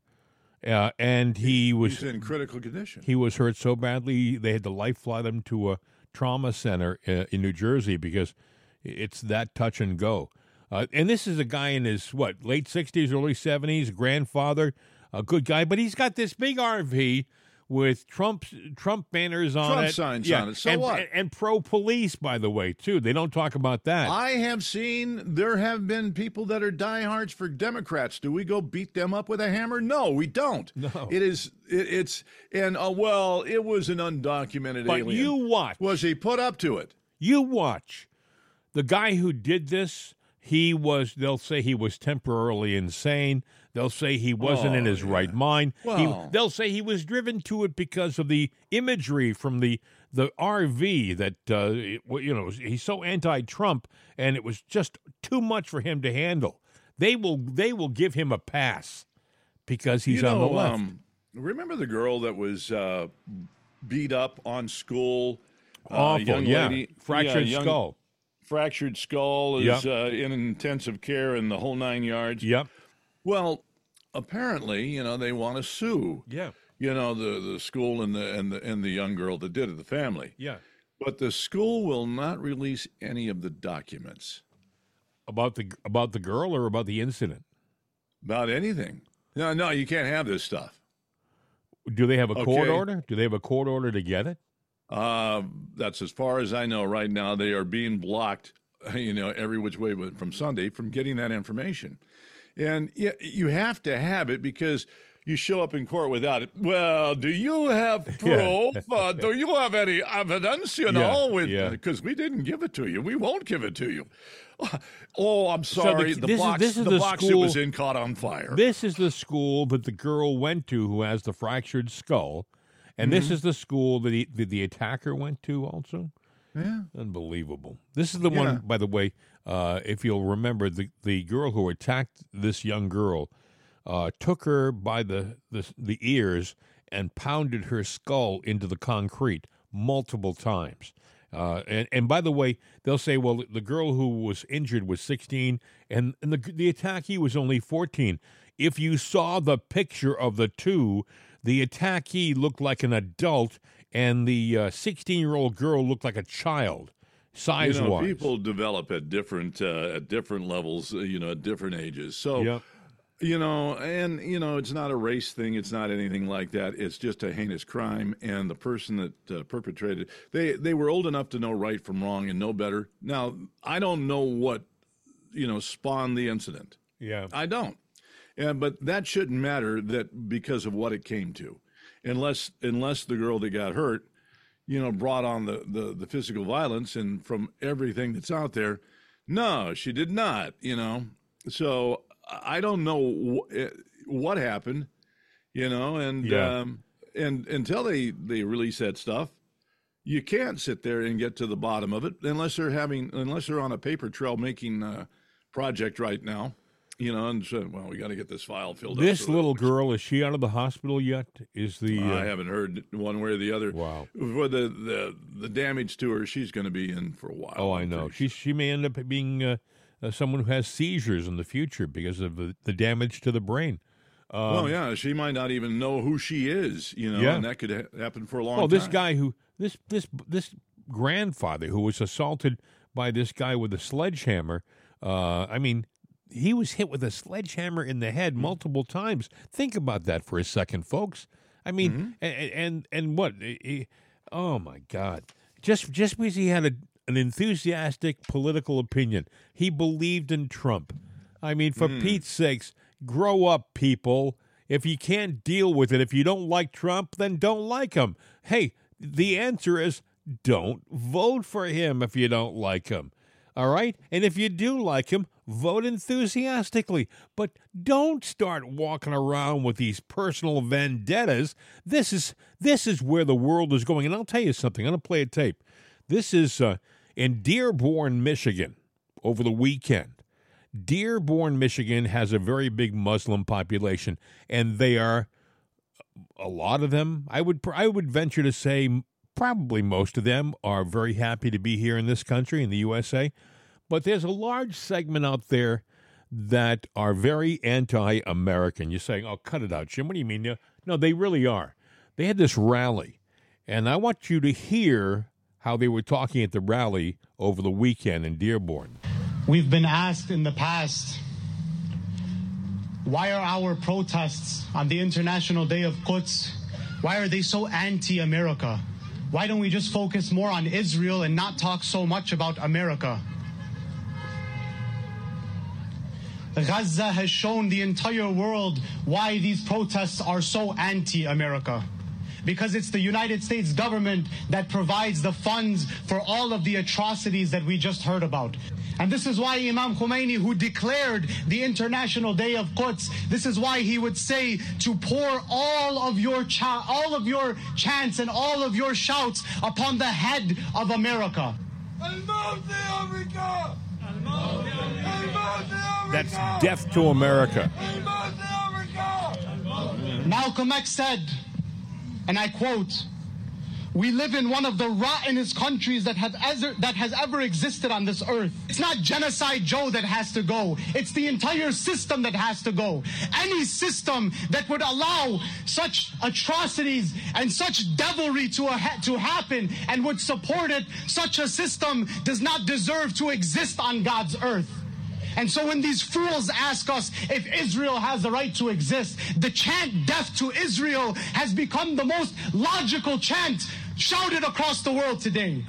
and he's in critical condition. He was hurt so badly they had to life flight him to a trauma center in New Jersey because it's that touch and go. And this is a guy in his, late 60s, early 70s, grandfather, a good guy. But he's got this big RV with Trump banners on Trump it. signs on it. So what? And pro-police, by the way, too. They don't talk about that. I have seen there have been people that are diehards for Democrats. Do we go beat them up with a hammer? No, we don't. No. It was an undocumented alien. But you watch. Was he put up to it? You watch. The guy who did this, they'll say he was temporarily insane. They'll say he wasn't in his right mind. Well, They'll say he was driven to it because of the imagery from the RV that, he's so anti-Trump, and it was just too much for him to handle. They will give him a pass because he's on the left. Remember the girl that was beat up on school? Awful, young lady, fractured skull. Fractured skull is in intensive care and the whole 9 yards. Yep. Well, apparently, they want to sue. Yeah. The school and the young girl that did it, the family. Yeah. But the school will not release any of the documents about the girl or about the incident. About anything. No, you can't have this stuff. Do they have a court order? Do they have a court order to get it? That's as far as I know right now. They are being blocked, every which way from Sunday from getting that information. And you have to have it because you show up in court without it. Well, do you have proof? Do you have any evidence, because we didn't give it to you. We won't give it to you. Oh, I'm sorry. So the box it was in caught on fire. This is the school that the girl went to who has the fractured skull. And this is the school that the attacker went to also? Yeah. Unbelievable. This is the one, by the way, if you'll remember, the girl who attacked this young girl took her by the ears and pounded her skull into the concrete multiple times. And by the way, they'll say, well, the girl who was injured was 16 and the attackee was only 14. If you saw the picture of the two, the attackee looked like an adult, and the 16-year-old girl looked like a child, size-wise. People develop at different levels, at different ages. So, it's not a race thing. It's not anything like that. It's just a heinous crime, and the person that perpetrated they were old enough to know right from wrong and know better. Now, I don't know what, spawned the incident. Yeah. I don't. But that shouldn't matter because of what it came to, unless the girl that got hurt, brought on the physical violence, and from everything that's out there, no, she did not, So I don't know what happened, and until they release that stuff, you can't sit there and get to the bottom of it unless they're on a paper trail making a project right now. And so, we got to get this file filled up. This little girl, is she out of the hospital yet? I haven't heard one way or the other. Wow. For the damage to her, she's going to be in for a while. Oh, I know. She may end up being someone who has seizures in the future because of the damage to the brain. She might not even know who she is, and that could happen for a long time. This guy this grandfather who was assaulted by this guy with a sledgehammer, he was hit with a sledgehammer in the head multiple times. Think about that for a second, folks. And what? Oh my God! Just because he had an enthusiastic political opinion, he believed in Trump. For Pete's sakes, grow up, people. If you can't deal with it, if you don't like Trump, then don't like him. Hey, the answer is don't vote for him if you don't like him. All right? And if you do like him, vote enthusiastically. But don't start walking around with these personal vendettas. This is where the world is going. And I'll tell you something. I'm going to play a tape. This is in Dearborn, Michigan, over the weekend. Dearborn, Michigan has a very big Muslim population, and they are, a lot of them, I would venture to say probably most of them are very happy to be here in this country, in the USA. But there's a large segment out there that are very anti-American. You're saying, oh, cut it out, Jim. What do you mean? No, they really are. They had this rally, and I want you to hear how they were talking at the rally over the weekend in Dearborn. We've been asked in the past, why are our protests on the International Day of Quds, why are they so anti-America? Why don't we just focus more on Israel and not talk so much about America? Gaza has shown the entire world why these protests are so anti-America. Because it's the United States government that provides the funds for all of the atrocities that we just heard about. And this is why Imam Khomeini, who declared the International Day of Quds, this is why he would say to pour all of your chants and all of your shouts upon the head of America. That's death to America. Malcolm X said, and I quote, "We live in one of the rottenest countries that has ever existed on this earth. It's not Genocide Joe that has to go. It's the entire system that has to go. Any system that would allow such atrocities and such devilry to happen and would support it, such a system does not deserve to exist on God's earth." And so when these fools ask us if Israel has the right to exist, the chant "Death to Israel" has become the most logical chant shouted across the world today.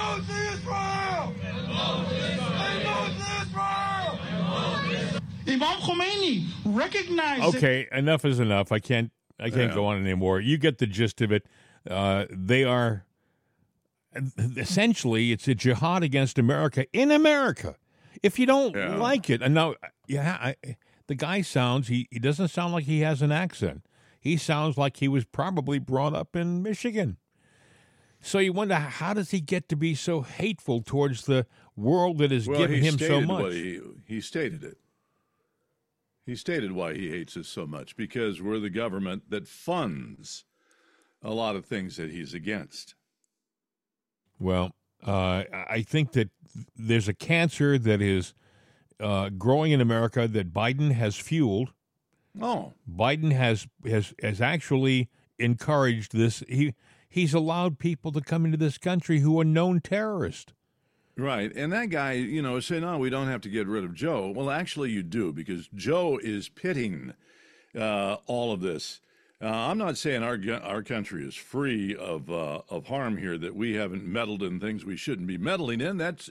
Imam Khomeini recognized. Okay, enough is enough. I can't go on anymore. You get the gist of it. They are essentially, it's a jihad against America in America. If you don't like it, and now, the guy sounds, he doesn't sound like he has an accent. He sounds like he was probably brought up in Michigan. So you wonder, how does he get to be so hateful towards the world that has given him so much? He stated it. He stated why he hates us so much, because we're the government that funds a lot of things that he's against. Well, I think that there's a cancer that is growing in America that Biden has fueled. Oh, Biden has actually encouraged this. He's allowed people to come into this country who are known terrorists. right. And that guy, say, no, we don't have to get rid of Joe. Well, actually, you do, because Joe is pitting all of this. I'm not saying our country is free of harm here, that we haven't meddled in things we shouldn't be meddling in. That's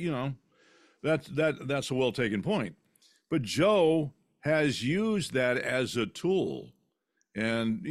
that's a well taken point. But Joe has used that as a tool, and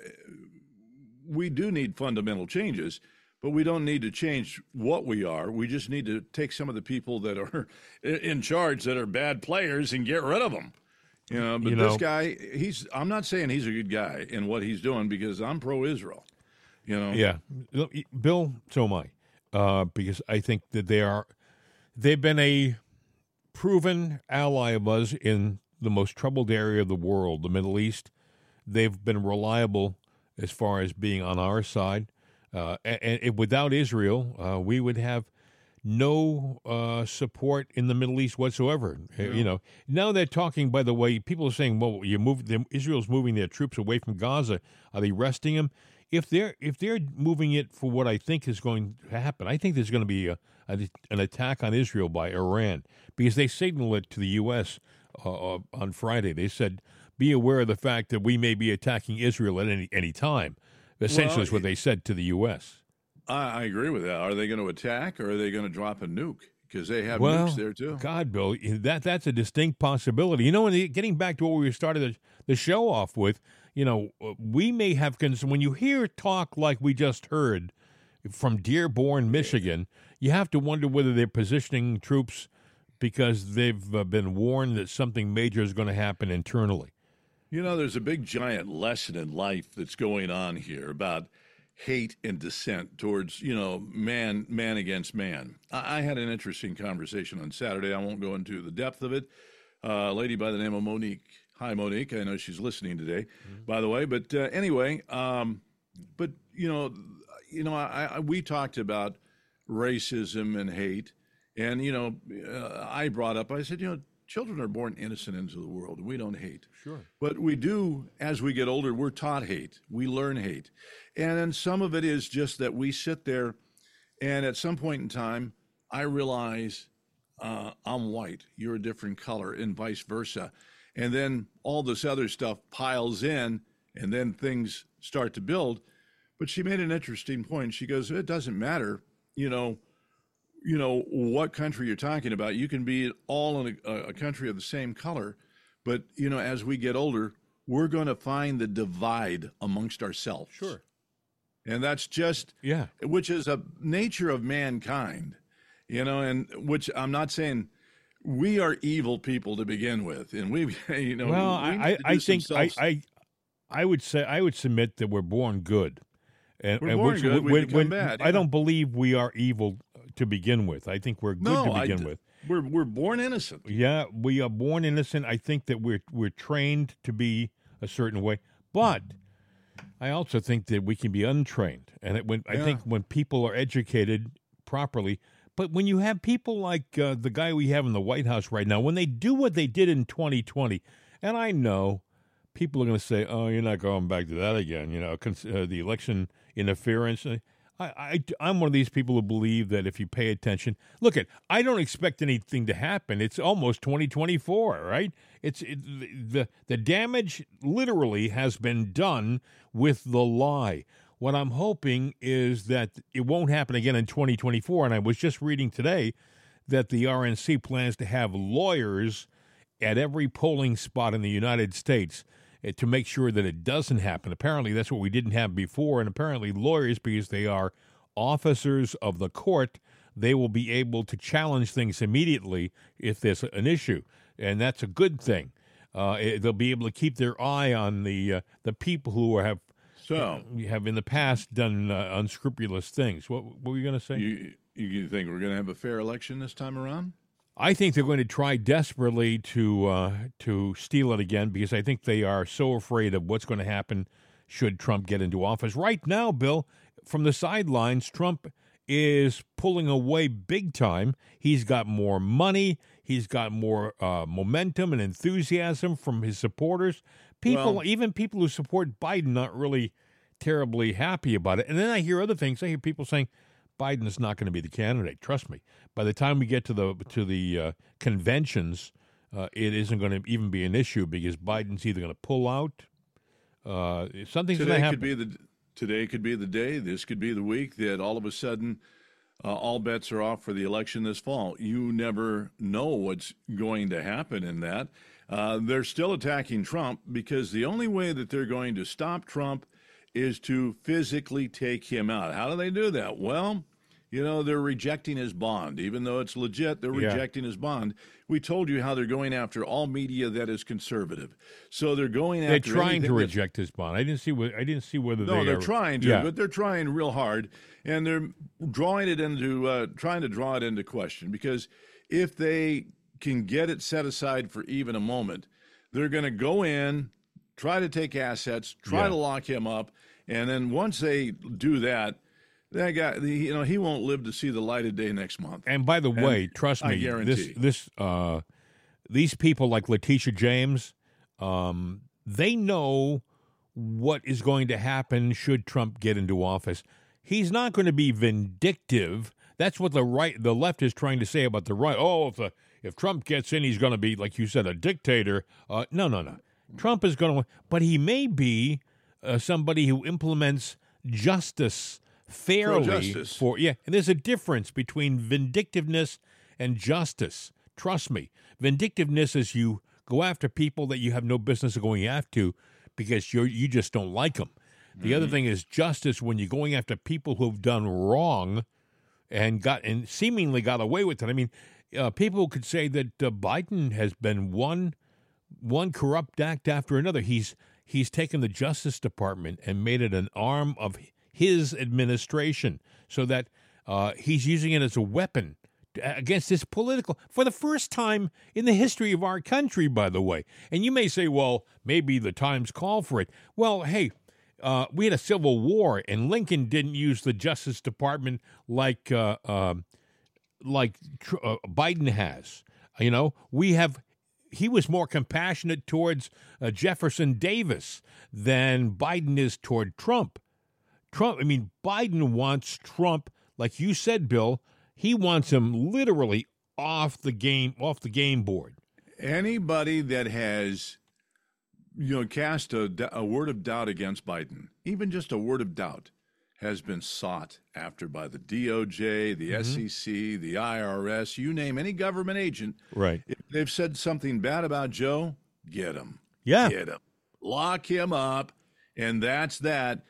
we do need fundamental changes, but we don't need to change what we are. We just need to take some of the people that are in charge that are bad players and get rid of them. But this guy, I'm not saying he's a good guy in what he's doing, because I'm pro-Israel, Yeah. Bill, so am I, because I think that they've been a proven ally of us in the most troubled area of the world, the Middle East. They've been reliable as far as being on our side. And without Israel, we would have no support in the Middle East whatsoever. Yeah. Now they're talking, by the way, people are saying, well, Israel's moving their troops away from Gaza. Are they resting them? If they're moving it for what I think is going to happen, I think there's going to be an attack on Israel by Iran, because they signaled it to the U.S. On Friday. They said, be aware of the fact that we may be attacking Israel at any time. Essentially, is what they said to the U.S. I agree with that. Are they going to attack, or are they going to drop a nuke? Because they have nukes there, too. God, Bill, that's a distinct possibility. Getting back to what we started the show off with, we may have when you hear talk like we just heard from Dearborn, Michigan. You have to wonder whether they're positioning troops because they've been warned that something major is going to happen internally. You know, there's a big giant lesson in life that's going on here about hate and dissent towards, man against man. I had an interesting conversation on Saturday. I won't go into the depth of it. A lady by the name of Monique. Hi, Monique. I know she's listening today, by the way. But anyway, we talked about racism and hate. And, I brought up, I said, children are born innocent into the world, and we don't hate. Sure. But we do, as we get older, we're taught hate. We learn hate. And then some of it is just that we sit there, and at some point in time, I realize I'm white, you're a different color, and vice versa. And then all this other stuff piles in, and then things start to build. But she made an interesting point. She goes, it doesn't matter, what country you're talking about. You can be all in a country of the same color, but as we get older, we're going to find the divide amongst ourselves. Sure. And that's just which is a nature of mankind, and which I'm not saying we are evil people to begin with, and we well, I think I would submit that we're born good. And we're born good. We become bad. I don't believe we are evil to begin with. I think we're good to begin with. We're born innocent. Yeah, we are born innocent. I think that we're trained to be a certain way, but I also think that we can be untrained. And I think when people are educated properly, but when you have people like the guy we have in the White House right now, when they do what they did in 2020, and I know people are going to say, "Oh, you're not going back to that again." The election interference. I'm one of these people who believe that if you pay attention, I don't expect anything to happen. It's almost 2024, right? The damage literally has been done with the lie. What I'm hoping is that it won't happen again in 2024. And I was just reading today that the RNC plans to have lawyers at every polling spot in the United States to make sure that it doesn't happen. Apparently, that's what we didn't have before. And apparently, lawyers, because they are officers of the court, they will be able to challenge things immediately if there's an issue. And that's a good thing. They'll be able to keep their eye on the people who have in the past done unscrupulous things. What were you going to say? You think we're going to have a fair election this time around? I think they're going to try desperately to steal it again because I think they are so afraid of what's going to happen should Trump get into office. Right now, Bill, from the sidelines, Trump is pulling away big time. He's got more money. He's got more momentum and enthusiasm from his supporters. Even people who support Biden, not really terribly happy about it. And then I hear other things. I hear people saying, Biden is not going to be the candidate. Trust me. By the time we get to the conventions, it isn't going to even be an issue because Biden's either going to pull out. Something's going to happen. Today could be the day. This could be the week that all of a sudden all bets are off for the election this fall. You never know what's going to happen in that. They're still attacking Trump because the only way that they're going to stop Trump is to physically take him out. How do they do that? Well, they're rejecting his bond. Even though it's legit, they're rejecting his bond. We told you how they're going after all media that is conservative. So they're going after. They're trying to reject his bond. I didn't see whether they. No, they're trying to, but they're trying real hard, and they're trying to draw it into question because if they can get it set aside for even a moment, they're going to go in, try to take assets, try to lock him up, and then once they do that. That guy, he won't live to see the light of day next month. And by the way, trust me, these people like Letitia James, they know what is going to happen should Trump get into office. He's not going to be vindictive. That's what the left is trying to say about the right. Oh, if Trump gets in, he's going to be, like you said, a dictator. No. Trump is going to, but he may be somebody who implements justice fairly and there's a difference between vindictiveness and justice. Trust me. Vindictiveness is you go after people that you have no business going after because you just don't like them. The other thing is justice when you're going after people who've done wrong and seemingly got away with it. I mean, people could say that Biden has been one corrupt act after another. He's taken the Justice Department and made it an arm of his administration so that he's using it as a weapon against his political, for the first time in the history of our country, by the way. And you may say, well, maybe the times call for it. Well, hey, we had a civil war, and Lincoln didn't use the Justice Department like Biden has. You know, he was more compassionate towards Jefferson Davis than Biden is toward Trump. Biden wants Trump, like you said, Bill. He wants him literally off the game board. Anybody that has, cast a word of doubt against Biden, even just a word of doubt, has been sought after by the DOJ, the SEC, the IRS, you name any government agent. Right. If they've said something bad about Joe, get him. Yeah. Get him. Lock him up. And that's that.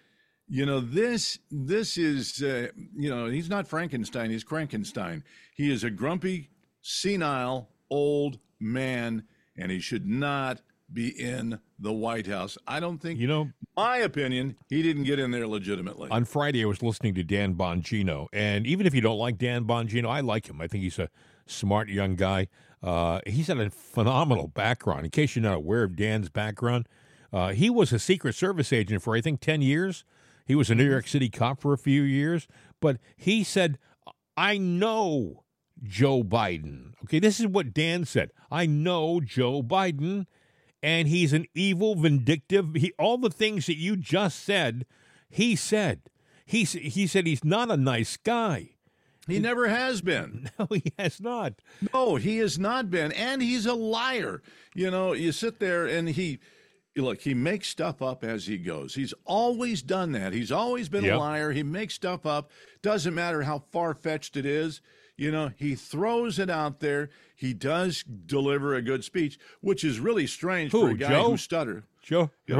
This is, he's not Frankenstein. He's Crankenstein. He is a grumpy, senile, old man, and he should not be in the White House. I don't think, my opinion, he didn't get in there legitimately. On Friday, I was listening to Dan Bongino, and even if you don't like Dan Bongino, I like him. I think he's a smart young guy. He's had a phenomenal background. In case you're not aware of Dan's background, he was a Secret Service agent for, I think, 10 years. He was a New York City cop for a few years, but he said, I know Joe Biden. Okay, this is what Dan said. I know Joe Biden, and he's an evil, vindictive, all the things that you just said, he said. He said he's not a nice guy. He never has been. No, he has not. No, he has not been, and he's a liar. You sit there and he makes stuff up as he goes. He's always done that. He's always been a liar. He makes stuff up. Doesn't matter how far-fetched it is. He throws it out there. He does deliver a good speech, which is really strange for a guy who stutters. Joe? Yeah,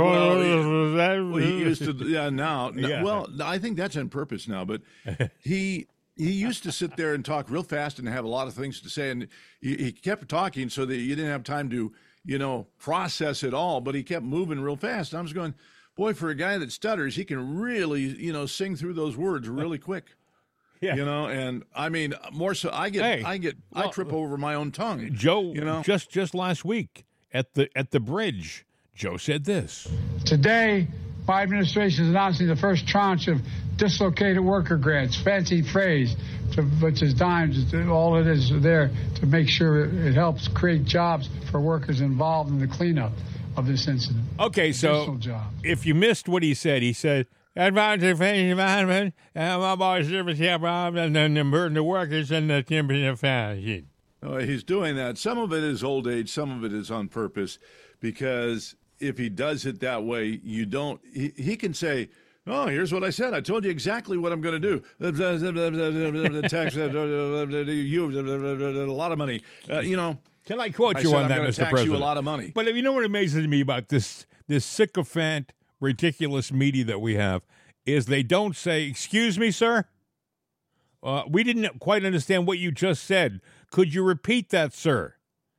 well, he used to, now. Yeah. Well, I think that's on purpose now, but he used to sit there and talk real fast and have a lot of things to say, and he kept talking so that you didn't have time to process it all, but he kept moving real fast. And I was going, boy, for a guy that stutters, he can really, sing through those words really quick. Yeah. And I mean, more so I trip over my own tongue. Joe, just last week at the bridge, Joe said this. Today, my administration is announcing the first tranche of dislocated worker grants, fancy phrase, which is dimes. All it is there to make sure it helps create jobs for workers involved in the cleanup of this incident. Okay, so if you missed what he said, environment, and my boss service and then the burden of workers and the temperature fashion. He's doing that. Some of it is old age, some of it is on purpose, because if he does it that way, he can say, oh, here's what I said. I told you exactly what I'm going to do. Tax, a lot of money. Can I quote you on that, Mr. President? Tax you a lot of money. But you know what amazes me about this sycophant, ridiculous media that we have is they don't say, excuse me, sir? We didn't quite understand what you just said. Could you repeat that, sir?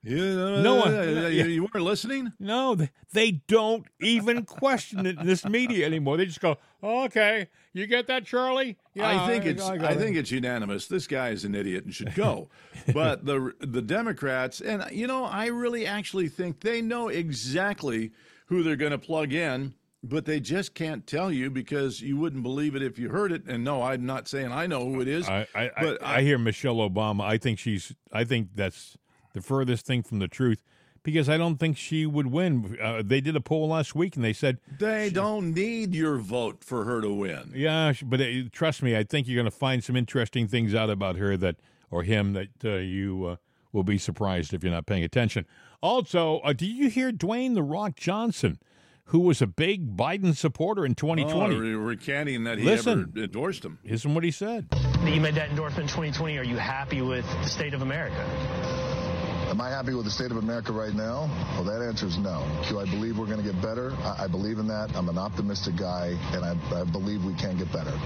You weren't listening? No, they don't even question it in this media anymore. They just go, oh, okay, you get that, Charlie? Yeah, I think it's unanimous. This guy is an idiot and should go. But the Democrats, and I really actually think they know exactly who they're going to plug in, but they just can't tell you because you wouldn't believe it if you heard it. And no, I'm not saying I know who it is. I hear Michelle Obama. I think that's the furthest thing from the truth, because I don't think she would win. They did a poll last week, and they said they don't need your vote for her to win. Yeah, but trust me, I think you're going to find some interesting things out about her or him that you will be surprised if you're not paying attention. Also, did you hear Dwayne "The Rock" Johnson, who was a big Biden supporter in 2020? Recanting that he ever endorsed him. Listen what he said. You made that endorsement in 2020. Are you happy with the state of America? Am I happy with the state of America right now? Well, that answer is no. Do I believe we're going to get better? I believe in that. I'm an optimistic guy, and I believe we can get better.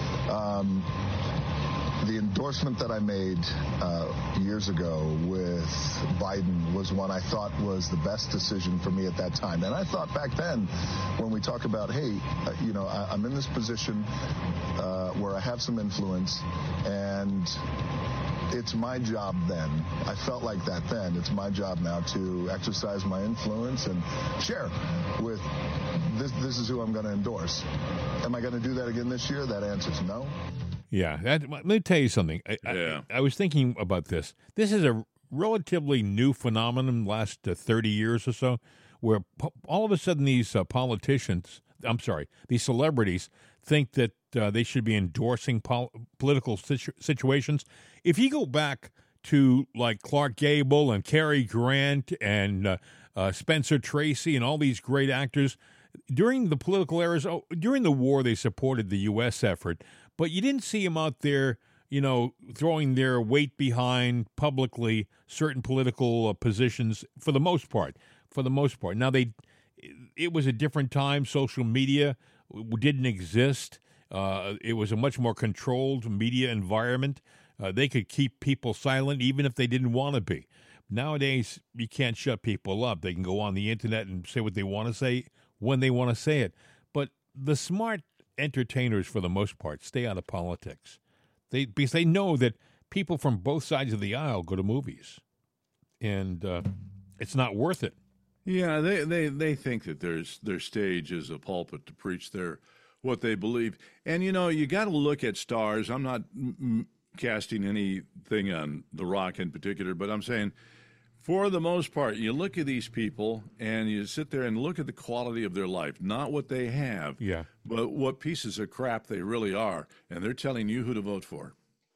The endorsement that I made years ago with Biden was one I thought was the best decision for me at that time. And I thought back then, when we talk about, hey, I'm in this position where I have some influence, and it's my job then. I felt like that then. It's my job now to exercise my influence and share with this is who I'm going to endorse. Am I going to do that again this year? That answer is no. Yeah, let me tell you something. I was thinking about this. This is a relatively new phenomenon, last 30 years or so, where all of a sudden these these celebrities think that they should be endorsing political situations. If you go back to like Clark Gable and Cary Grant and Spencer Tracy and all these great actors, during the political eras, during the war, they supported the U.S. effort. But you didn't see them out there, throwing their weight behind publicly certain political positions for the most part. Now, it was a different time. Social media didn't exist. It was a much more controlled media environment. They could keep people silent even if they didn't want to be. Nowadays, you can't shut people up. They can go on the internet and say what they want to say when they want to say it. But the smart entertainers, for the most part, stay out of politics. Because they know that people from both sides of the aisle go to movies, and it's not worth it. Yeah, they think that their stage is a pulpit to preach what they believe. And you got to look at stars. I'm not casting anything on The Rock in particular, but I'm saying, for the most part, you look at these people and you sit there and look at the quality of their life, not what they have, but what pieces of crap they really are, and they're telling you who to vote for.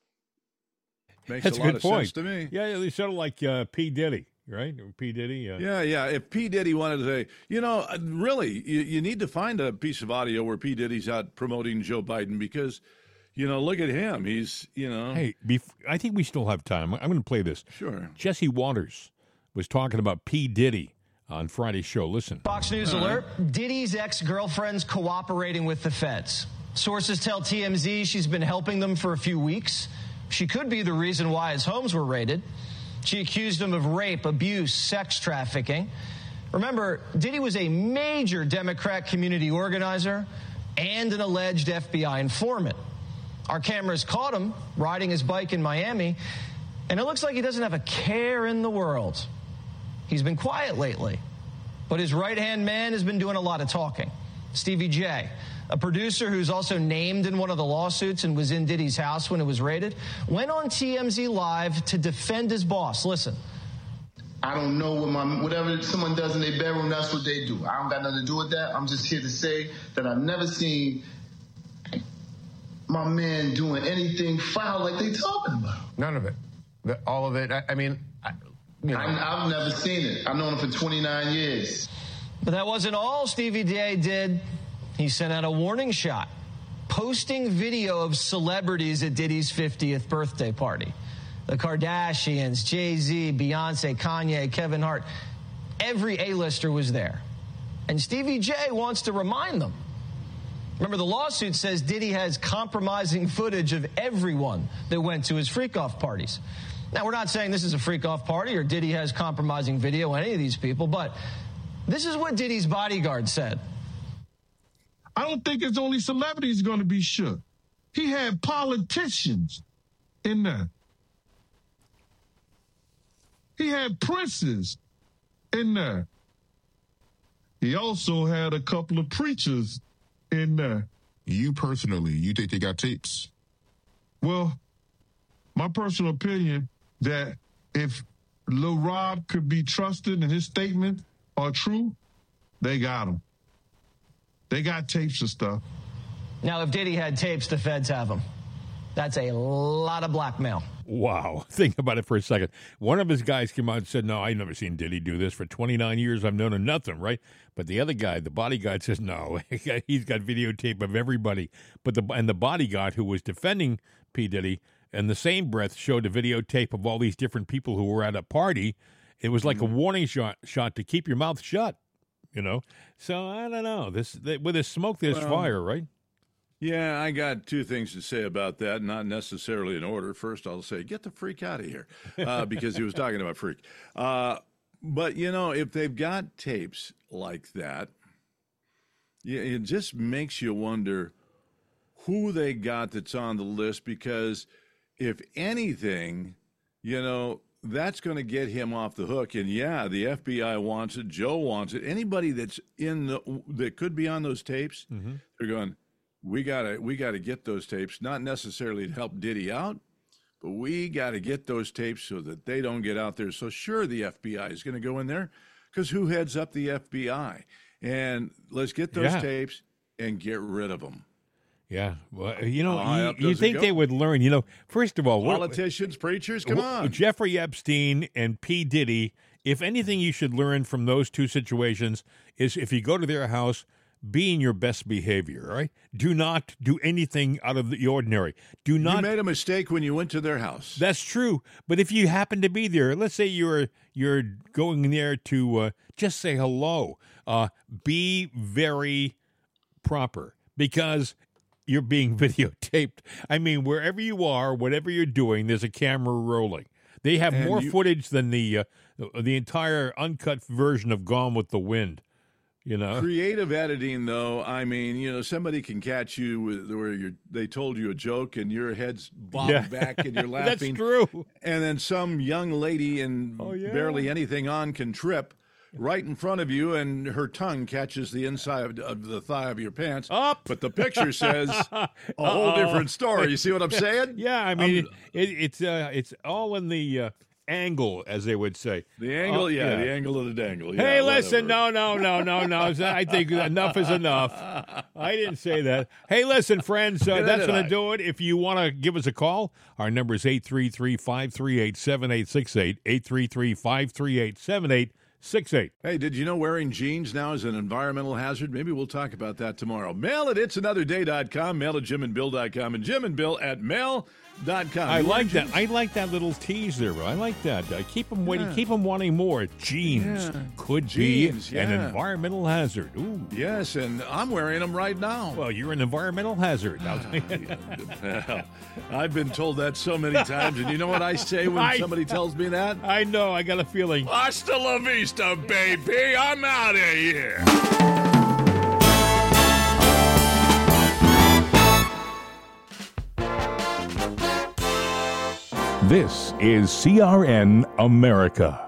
Makes That's a lot a good of point. sense to me. Yeah, they're sort of like P. Diddy, right? P. Diddy. Yeah. If P. Diddy wanted to say, really, you need to find a piece of audio where P. Diddy's out promoting Joe Biden because, look at him. He's, Hey, I think we still have time. I'm going to play this. Sure. Jesse Waters was talking about P. Diddy on Friday's show. Listen. Fox News alert. Diddy's ex-girlfriend's cooperating with the feds. Sources tell TMZ she's been helping them for a few weeks. She could be the reason why his homes were raided. She accused him of rape, abuse, sex trafficking. Remember, Diddy was a major Democrat community organizer and an alleged FBI informant. Our cameras caught him riding his bike in Miami, and it looks like he doesn't have a care in the world. He's been quiet lately, but his right-hand man has been doing a lot of talking. Stevie J, a producer who's also named in one of the lawsuits and was in Diddy's house when it was raided, went on TMZ Live to defend his boss. Listen. I don't know whatever someone does in their bedroom, that's what they do. I don't got nothing to do with that. I'm just here to say that I've never seen my man doing anything foul like they talking about. None of it. All of it. I mean, I've never seen it. I've known him for 29 years. But that wasn't all Stevie J did. He sent out a warning shot, posting video of celebrities at Diddy's 50th birthday party. The Kardashians, Jay-Z, Beyonce, Kanye, Kevin Hart. Every A-lister was there. And Stevie J wants to remind them. Remember, the lawsuit says Diddy has compromising footage of everyone that went to his freak-off parties. Now, we're not saying this is a freak-off party or Diddy has compromising video on any of these people, but this is what Diddy's bodyguard said. I don't think it's only celebrities going to be shook. He had politicians in there. He had princes in there. He also had a couple of preachers in there. You personally, you think they got tapes? Well, my personal opinion that if Lil Rob could be trusted and his statements are true, they got him. They got tapes and stuff. Now, if Diddy had tapes, the feds have them. That's a lot of blackmail. Wow. Think about it for a second. One of his guys came out and said, no, I've never seen Diddy do this. For 29 years, I've known of nothing, right? But the other guy, the bodyguard, says, no, he's got videotape of everybody. But the bodyguard who was defending P. Diddy, in the same breath, showed a videotape of all these different people who were at a party It was like a warning shot to keep your mouth shut, you know. So I don't know. With this smoke, there's fire, right? Yeah, I got two things to say about that, not necessarily in order. First, I'll say, get the freak out of here, because he was talking about freak. But, you know, if they've got tapes like that, it just makes you wonder who they got that's on the list, because if anything, you know, that's going to get him off the hook. And yeah, the FBI wants it. Joe wants it. Anybody that's that could be on those tapes, they're going, we gotta get those tapes, not necessarily to help Diddy out, but we got to get those tapes so that they don't get out there. So sure, the FBI is going to go in there, because who heads up the FBI? And let's get those tapes and get rid of them. Yeah, well, you know, you think they would learn, you know, first of all. Politicians, preachers, come on. Jeffrey Epstein and P. Diddy, if anything you should learn from those two situations is if you go to their house, be in your best behavior, right? Do not do anything out of the ordinary. Do not. You made a mistake when you went to their house. That's true. But if you happen to be there, let's say you're going there to just say hello, be very proper, because you're being videotaped. I mean, wherever you are, whatever you're doing, there's a camera rolling. They have more footage than the entire uncut version of Gone with the Wind. You know, creative editing, though. I mean, you know, somebody can catch you where they told you a joke and your head's bobbed back and you're laughing. That's true. And then some young lady in barely anything on can trip right in front of you, and her tongue catches the inside of the thigh of your pants. But the picture says a whole different story. You see what I'm saying? Yeah, I mean, it's all in the angle, as they would say. The angle, the angle of the dangle. Hey, listen, no. I think enough is enough. I didn't say that. Hey, listen, friends, that's going to do it. If you want to give us a call, our number is 833-538-7868, 833-538-7868. Hey, did you know wearing jeans now is an environmental hazard? Maybe we'll talk about that tomorrow. Mail at itsanotherday.com, mail at jimandbill.com, and jimandbill@mail.com. I like that. I like that little tease there, bro. I like that. Keep them waiting. Keep them wanting more. Jeans could be an environmental hazard. Ooh. Yes, and I'm wearing them right now. Well, you're an environmental hazard. I've been told that so many times, and you know what I say when somebody tells me that? I know. I got a feeling. Hasta la vista, baby. I'm out of here. This is CRN America.